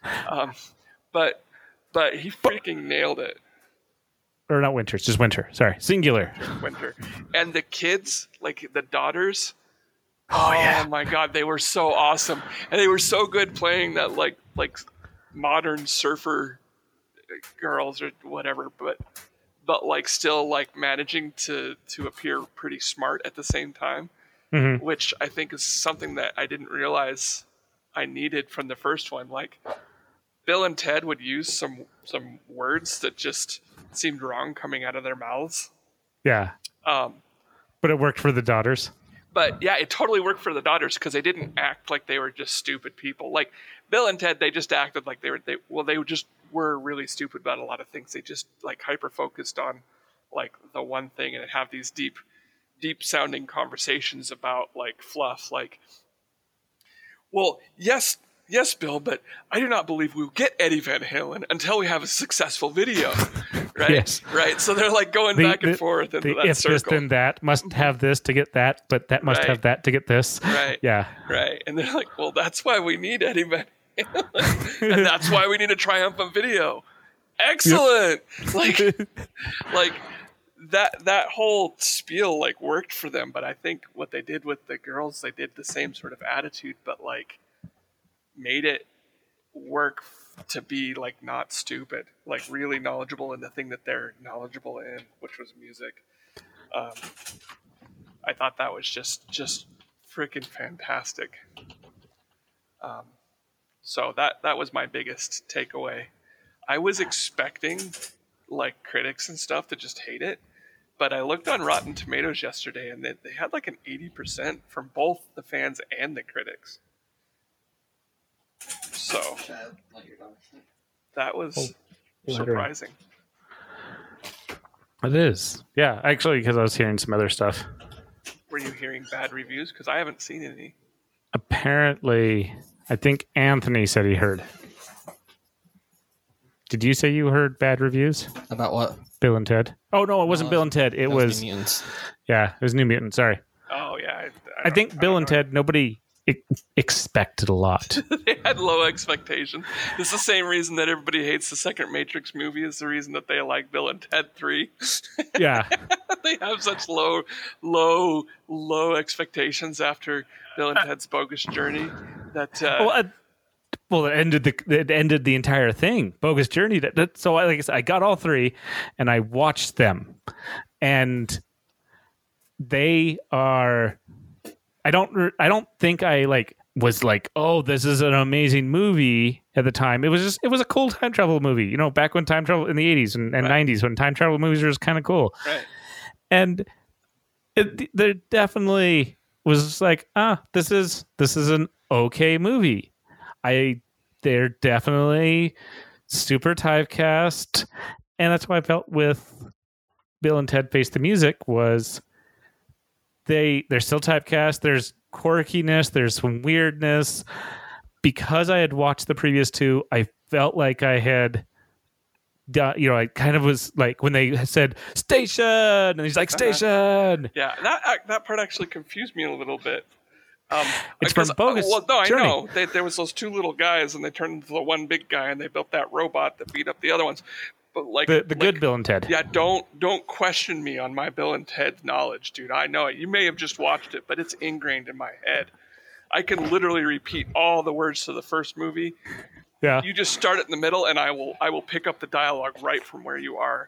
But he freaking nailed it. Or not Winters, just Winter. Sorry, singular. Winter. And the kids, the daughters. Oh yeah. Oh my God, they were so awesome, and they were so good playing that modern surfer girls or whatever. But still managing to appear pretty smart at the same time, which I think is something that I didn't realize I needed from the first one. Bill and Ted would use some words that just seemed wrong coming out of their mouths. Yeah. But it worked for the daughters. But yeah, it totally worked for the daughters because they didn't act like they were just stupid people. Bill and Ted, they just acted like they just were really stupid about a lot of things. They just hyper focused on the one thing and have these deep sounding conversations about fluff. Well, yes, Bill, but I do not believe we'll get Eddie Van Halen until we have a successful video, right? Yes. Right. So they're going back and forth into that if circle. This then that must have this to get that, but that must have that to get this. Right. Yeah. Right. And they're well, that's why we need Eddie Van Halen, and that's why we need a triumphant video. Excellent. That whole spiel worked for them, but I think what they did with the girls, they did the same sort of attitude, but made it work to be not stupid, really knowledgeable in the thing that they're knowledgeable in, which was music. I thought that was just freaking fantastic. So that was my biggest takeaway. I was expecting critics and stuff to just hate it, but I looked on Rotten Tomatoes yesterday and they had an 80% from both the fans and the critics. So that was surprising. It is. Yeah, actually, because I was hearing some other stuff. Were you hearing bad reviews? Because I haven't seen any. Apparently, I think Anthony said he heard. Did you say you heard bad reviews? About what? Bill and Ted. Oh, no, it wasn't Bill and Ted. It was New Mutants. Yeah, it was New Mutants. Sorry. Oh, yeah. I think Bill and Ted, nobody expected a lot. They had low expectations. It's the same reason that everybody hates the second Matrix movie is the reason that they like Bill and Ted 3. Yeah. They have such low expectations after Bill and Ted's Bogus Journey that well, it ended the entire thing. Bogus Journey. So like I said, I got all three, and I watched them, and they are. I don't think I was like, oh, this is an amazing movie at the time. It was a cool time travel movie. Back when time travel in the 80s and 90s when time travel movies were just kind of cool. Right. And there definitely was just like, this is an okay movie. They're definitely super typecast, and that's why I felt with Bill and Ted Face the Music was they're still typecast. There's quirkiness. There's some weirdness. Because I had watched the previous two, I felt like I had done, I kind of was like when they said station, and he's like station. Yeah, that part actually confused me a little bit. It's from Bogus Journey. I know. There was those two little guys, and they turned into the one big guy, and they built that robot that beat up the other ones. But the good Bill and Ted. Yeah, don't question me on my Bill and Ted knowledge, dude. I know it. You may have just watched it, but it's ingrained in my head. I can literally repeat all the words to the first movie. Yeah. You just start it in the middle, and I will pick up the dialogue right from where you are.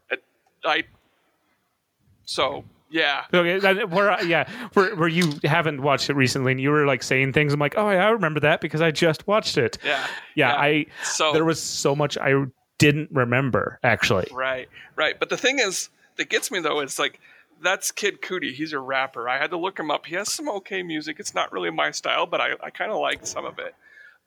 So. Yeah. Okay. Where you haven't watched it recently, and you were like saying things. I'm like, oh, I remember that because I just watched it. Yeah. There was so much I didn't remember actually. Right. But the thing is that gets me though is like that's Kid Cudi. He's a rapper. I had to look him up. He has some okay music. It's not really my style, but I kind of liked some of it.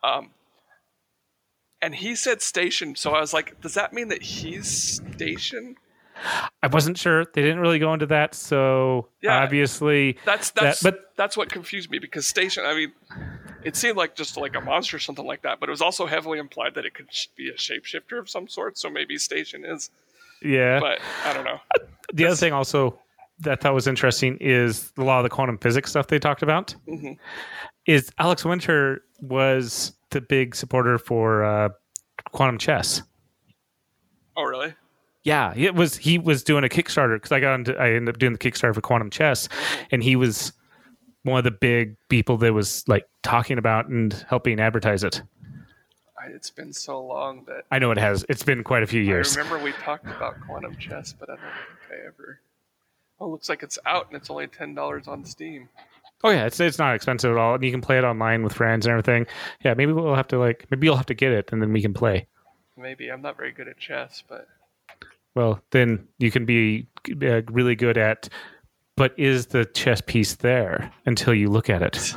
And he said station, so I was like, does that mean that he's station? I wasn't sure. They didn't really go into that, so obviously that's what confused me because station. I mean, it seemed like just like a monster or something like that, but it was also heavily implied that it could be a shapeshifter of some sort. So maybe station is. Yeah, but I don't know. The other thing also that I thought was interesting is a lot of the quantum physics stuff they talked about. Mm-hmm. Is Alex Winter was the big supporter for quantum chess. Oh, really? Yeah, he was doing a Kickstarter because I ended up doing the Kickstarter for Quantum Chess, and he was one of the big people that was like talking about and helping advertise it. It's been so long that I know it has. It's been quite a few years. I remember we talked about Quantum Chess, but I don't think I ever. Oh, it looks like it's out and it's only $10 on Steam. Oh yeah, it's not expensive at all, and you can play it online with friends and everything. Yeah, maybe you'll have to get it, and then we can play. Maybe I'm not very good at chess, but. Well, then you can be really good at, but is the chess piece there until you look at it?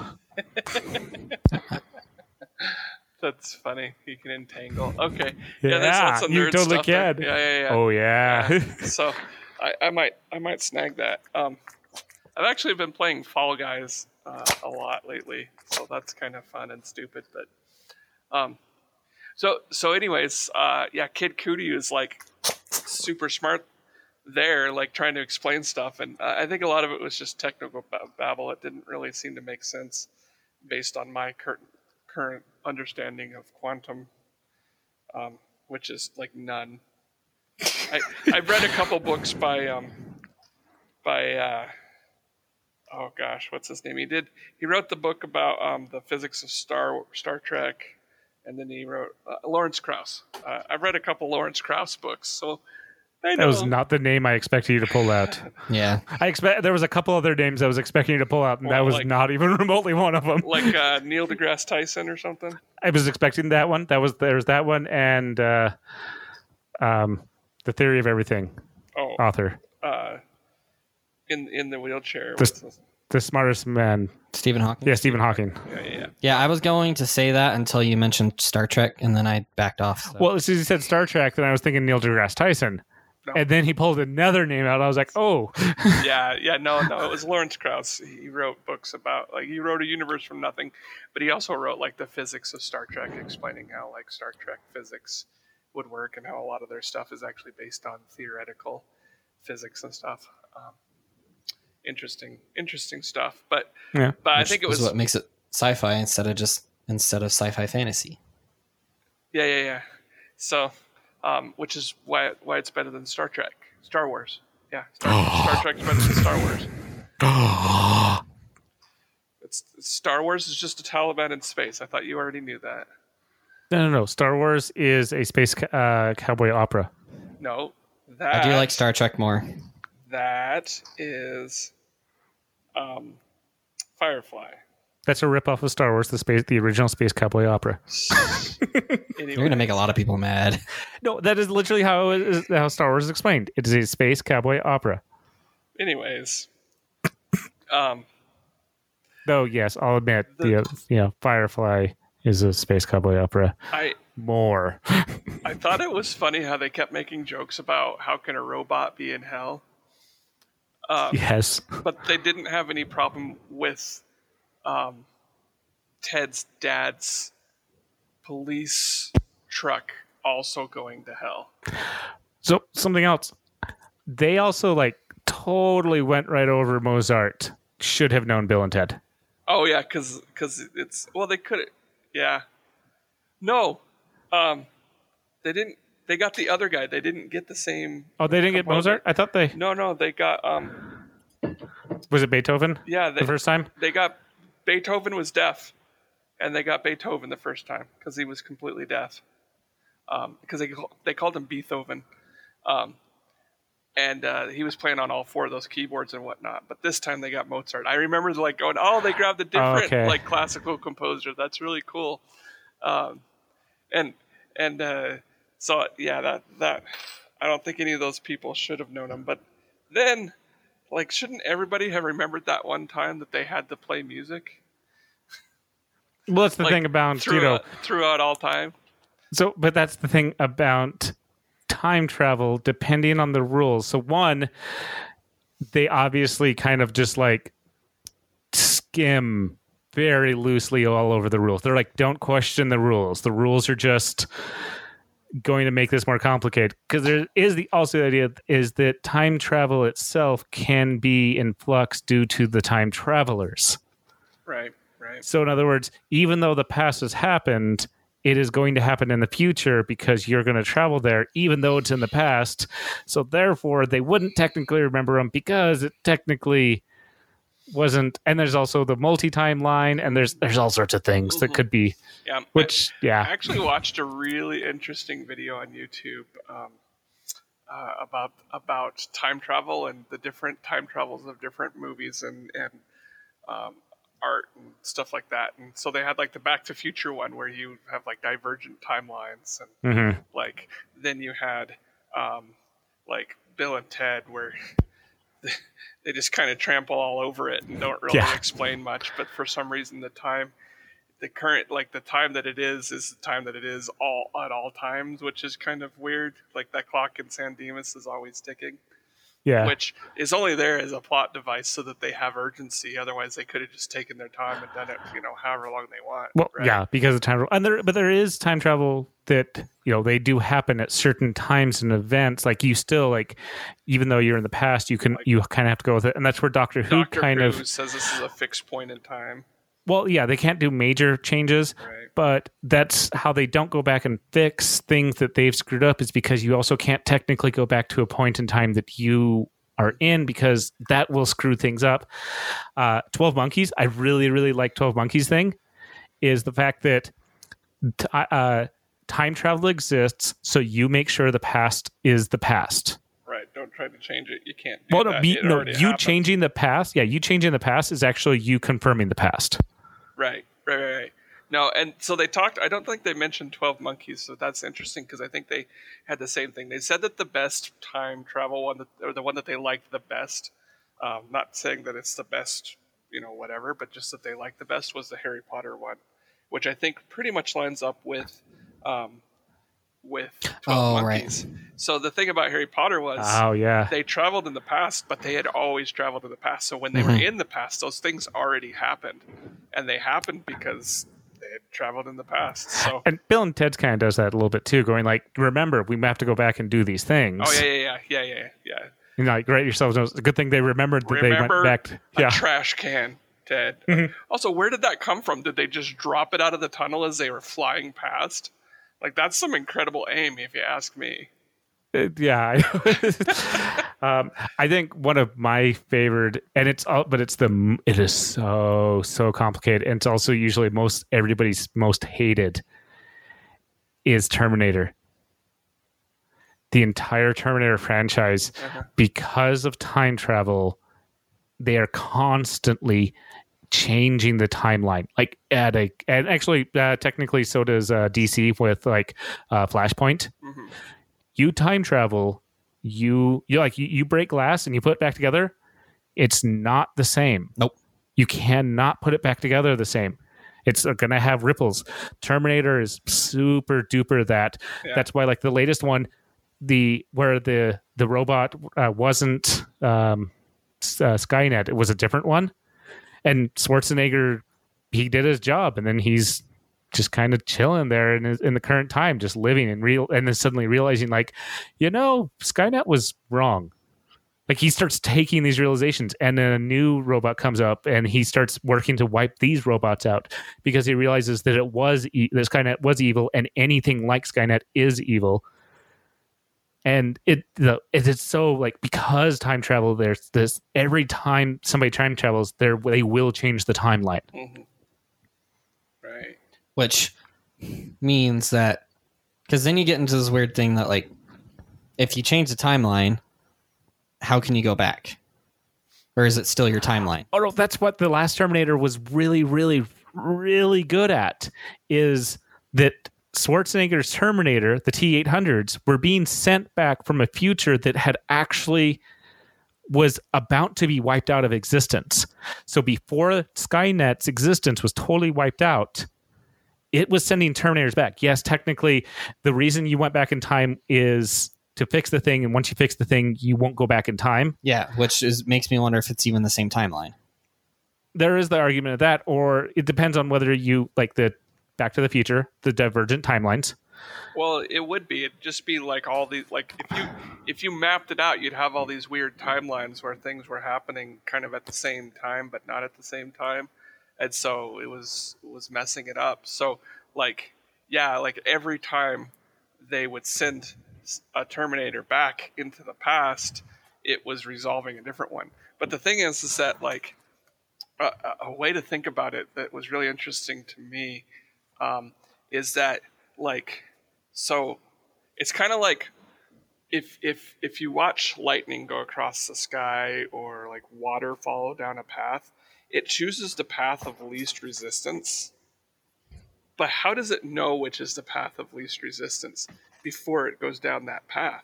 That's funny. You can entangle. Okay. Yeah, there's lots of nerd you totally stuff can. Yeah. Oh, yeah. So I might snag that. I've actually been playing Fall Guys a lot lately, so that's kind of fun and stupid. But so anyways, Kid Cudi is like super smart there, like trying to explain stuff, and I think a lot of it was just technical babble. It didn't really seem to make sense based on my current understanding of quantum, which is like none. I've read a couple books by oh gosh, what's his name? He wrote the book about the physics of Star Trek, and then he wrote Lawrence Krauss. I've read a couple Lawrence Krauss books, so I know. That was not the name I expected you to pull out. Yeah, there was a couple other names I was expecting you to pull out, and that was not even remotely one of them. Like Neil deGrasse Tyson or something. I was expecting that one. There's that one, and The Theory of Everything. Author. In the wheelchair. The smartest man. Stephen Hawking? Yeah, Stephen Hawking. Yeah, I was going to say that until you mentioned Star Trek, and then I backed off. So. Well, as soon as you said Star Trek, then I was thinking Neil deGrasse Tyson. No. And then he pulled another name out. I was like, oh. No. It was Lawrence Krauss. He wrote books about, he wrote A Universe from Nothing, but he also wrote, the physics of Star Trek, explaining how, Star Trek physics would work and how a lot of their stuff is actually based on theoretical physics and stuff. Interesting stuff. But I think it was what makes it sci-fi instead of sci-fi fantasy. Yeah. So, which is why it's better than Star Wars. Yeah, Star Trek's better than Star Wars. Star Wars is just a Taliban in space. I thought you already knew that. No. Star Wars is a space cowboy opera. No, I do like Star Trek more. That is Firefly. That's a ripoff of Star Wars, the original space cowboy opera. You're gonna make a lot of people mad. No, that is literally how Star Wars is explained. It is a space cowboy opera. Anyways, though yes, I'll admit Firefly is a space cowboy opera. I thought it was funny how they kept making jokes about how can a robot be in hell. Yes, but they didn't have any problem with Ted's dad's police truck also going to hell. So something else, they also totally went right over Mozart. Should have known Bill and Ted. Oh yeah, because it's they could. Yeah, no, they didn't. They got the other guy. They didn't get the same. Oh, they didn't get Mozart? I thought they. No, they got. Was it Beethoven? Yeah, the first time they got Beethoven was deaf, and they got Beethoven the first time because he was completely deaf. Because they called him Beethoven, and he was playing on all four of those keyboards and whatnot. But this time they got Mozart. I remember going, oh, they grabbed a different classical composer. That's really cool. So yeah, that I don't think any of those people should have known him. But then, shouldn't everybody have remembered that one time that they had to play music? Well, that's the thing about throughout all time. So, but that's the thing about time travel, depending on the rules. So, one, they obviously kind of just skim very loosely all over the rules. They're don't question the rules. The rules are just going to make this more complicated, because there is also the idea is that time travel itself can be in flux due to the time travelers. Right. So in other words, even though the past has happened, it is going to happen in the future because you're going to travel there, even though it's in the past. So therefore, they wouldn't technically remember them because it technically wasn't. And there's also the multi-timeline, and there's all sorts of things that could be. Yeah. I actually watched a really interesting video on YouTube about time travel and the different time travels of different movies and art and stuff like that. And so they had the Back to Future one where you have divergent timelines, and then you had Bill and Ted where they just kind of trample all over it and don't really explain much. But for some reason, the time that it is the time that it is all at all times, which is kind of weird. That clock in San Dimas is always ticking. Yeah. Which is only there as a plot device so that they have urgency. Otherwise, they could have just taken their time and done it, however long they want. Well, right? Yeah, because of time travel. But there is time travel that, they do happen at certain times and events. You still, even though you're in the past, you kind of have to go with it. And that's where Doctor Who says this is a fixed point in time. Well, yeah, they can't do major changes, right. But that's how they don't go back and fix things that they've screwed up, is because you also can't technically go back to a point in time that you are in, because that will screw things up. 12 Monkeys, I really, really like 12 Monkeys thing, is the fact that time travel exists, so you make sure the past is the past. Right, don't try to change it. You can't do that. You changing the past, you changing the past is actually you confirming the past. Right. No, and so they talked, I don't think they mentioned 12 Monkeys, so that's interesting because I think they had the same thing. They said that the best time travel one, or the one that they liked the best, not saying that it's the best, whatever, but just that they liked the best, was the Harry Potter one, which I think pretty much lines up with 12 Monkeys. Right. So the thing about Harry Potter was they traveled in the past, but they had always traveled in the past. So when they were in the past, those things already happened. And they happened because they had traveled in the past. So, and Bill and Ted kind of does that a little bit too, going remember, we have to go back and do these things. Oh, yeah. Write yourselves notes. It's a good thing they remembered that they went back. A trash can. Ted. Mhm. Also, where did that come from? Did they just drop it out of the tunnel as they were flying past? Like, that's some incredible aim, if you ask me. Yeah. I think one of my favorite, and it is so complicated, and it's also usually everybody's most hated, is Terminator. The entire Terminator franchise, because of time travel, they are constantly changing the timeline. Like and actually, technically, so does DC with Flashpoint. Mm-hmm. You time travel, you break glass and you put it back together. It's not the same. Nope. You cannot put it back together the same. It's going to have ripples. Terminator is super duper that. Yeah. That's why, like, the latest one, where the robot wasn't Skynet, it was a different one, and Schwarzenegger, he did his job, and then he's just kind of chilling there in the current time, just living and then suddenly realizing, like, Skynet was wrong. Like, he starts taking these realizations, and then a new robot comes up, and he starts working to wipe these robots out because he realizes that that Skynet was evil, and anything like Skynet is evil. And it's so, like, because time travel, there's this, every time somebody time travels, they will change the timeline. Mm-hmm. Right. Which means that, because then you get into this weird thing that, like, if you change the timeline, how can you go back? Or is it still your timeline? Oh, no, that's what the last Terminator was really, really, really good at, is that Schwarzenegger's Terminator, the T-800s, were being sent back from a future that had actually was about to be wiped out of existence. So before Skynet's existence was totally wiped out, it was sending Terminators back. Yes, technically, the reason you went back in time is to fix the thing, and once you fix the thing, you won't go back in time. Yeah, which makes me wonder if it's even the same timeline. There is the argument of that, or it depends on whether you like the Back to the Future, the divergent timelines. Well, it would be. It'd just be like all these, like, if you mapped it out, you'd have all these weird timelines where things were happening kind of at the same time, but not at the same time. And so it was messing it up. So, like, yeah, like every time they would send a Terminator back into the past, it was resolving a different one. But the thing is that, like, a way to think about it that was really interesting to me is that, like, so it's kind of like if you watch lightning go across the sky, or like water follow down a path, it chooses the path of least resistance. But how does it know which is the path of least resistance before it goes down that path?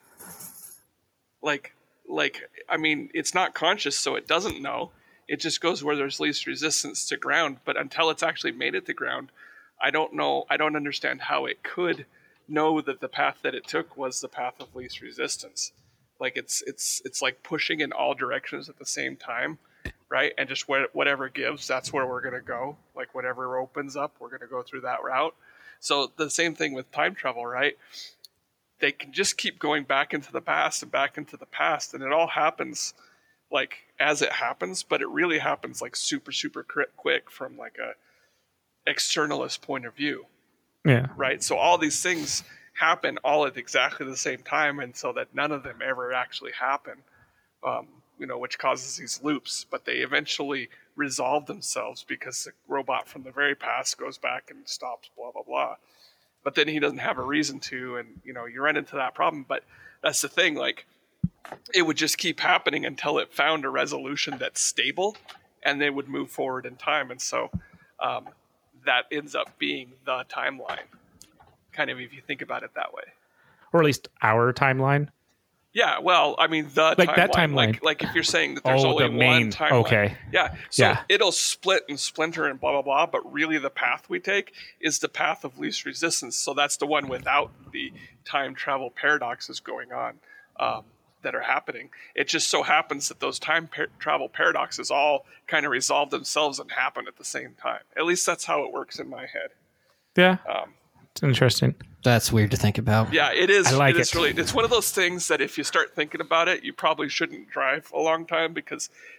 Like, I mean, it's not conscious, so it doesn't know. It just goes where there's least resistance to ground. But until it's actually made it to ground, I don't know. I don't understand how it could know that the path that it took was the path of least resistance. Like, it's like pushing in all directions at the same time, right? And just whatever gives, that's where we're going to go. Like, whatever opens up, we're going to go through that route. So the same thing with time travel, right? They can just keep going back into the past and back into the past, and it all happens like as it happens, but it really happens like super, super quick from like a externalist point of view. Yeah. Right. So all these things happen all at exactly the same time, and so that none of them ever actually happen, which causes these loops, but they eventually resolve themselves because the robot from the very past goes back and stops, blah, blah, blah. But then he doesn't have a reason to, and, you run into that problem. But that's the thing, like, it would just keep happening until it found a resolution that's stable, and they would move forward in time. And so that ends up being the timeline, kind of, if you think about it that way. Or at least our timeline. Yeah, well, I mean, the like timeline. That timeline. Like if you're saying that there's only one timeline. Okay. Yeah, so it'll split and splinter and blah, blah, blah, but really the path we take is the path of least resistance. So that's the one without the time travel paradoxes going on that are happening. It just so happens that those time travel paradoxes all kind of resolve themselves and happen at the same time. At least that's how it works in my head. Yeah, it's interesting. That's weird to think about. Yeah, it is. I like it is really. It's one of those things that if you start thinking about it, you probably shouldn't drive a long time, because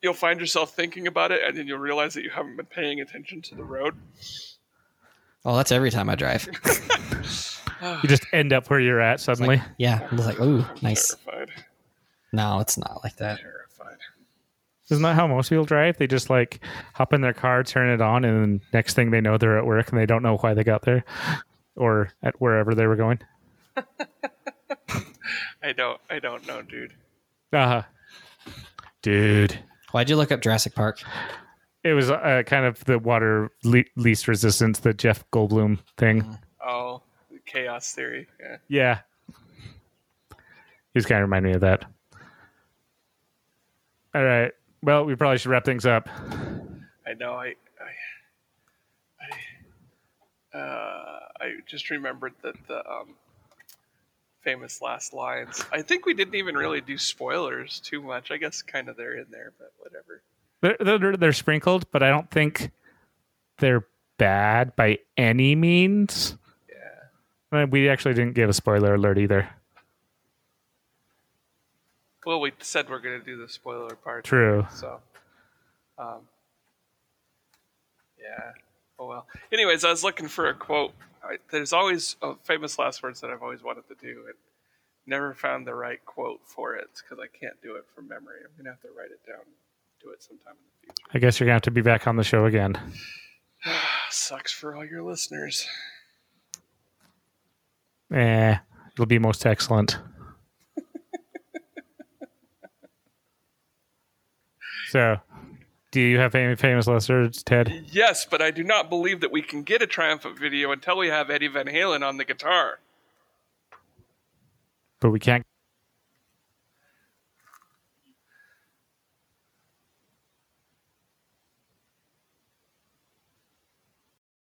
you'll find yourself thinking about it, and then you'll realize that you haven't been paying attention to the road. Oh, that's every time I drive. You just end up where you're at suddenly. Yeah, I'm just like, ooh, nice. Terrified. No, it's not like that. Terrified. Isn't that how most people drive? They just like hop in their car, turn it on, and then next thing they know, they're at work and they don't know why they got there or at wherever they were going. I don't know, dude. Dude. Why'd you look up Jurassic Park? It was kind of the water least resistance, the Jeff Goldblum thing. Oh, the chaos theory. Yeah. Yeah. He just kind of reminded me of that. All right. Well, we probably should wrap things up. I know. I just remembered that the famous last lines. I think we didn't even really do spoilers too much. I guess kind of they're in there, but whatever. They're sprinkled, but I don't think they're bad by any means. Yeah. We actually didn't give a spoiler alert either. Well, we said we're going to do the spoiler part. True. So, yeah. Oh, well. Anyways, I was looking for a quote. There's always famous last words that I've always wanted to do, and never found the right quote for it because I can't do it from memory. I'm going to have to write it down and do it sometime in the future. I guess you're going to have to be back on the show again. Sucks for all your listeners. It'll be most excellent. So, do you have any famous last words, Ted? Yes, but I do not believe that we can get a triumphant video until we have Eddie Van Halen on the guitar. But we can't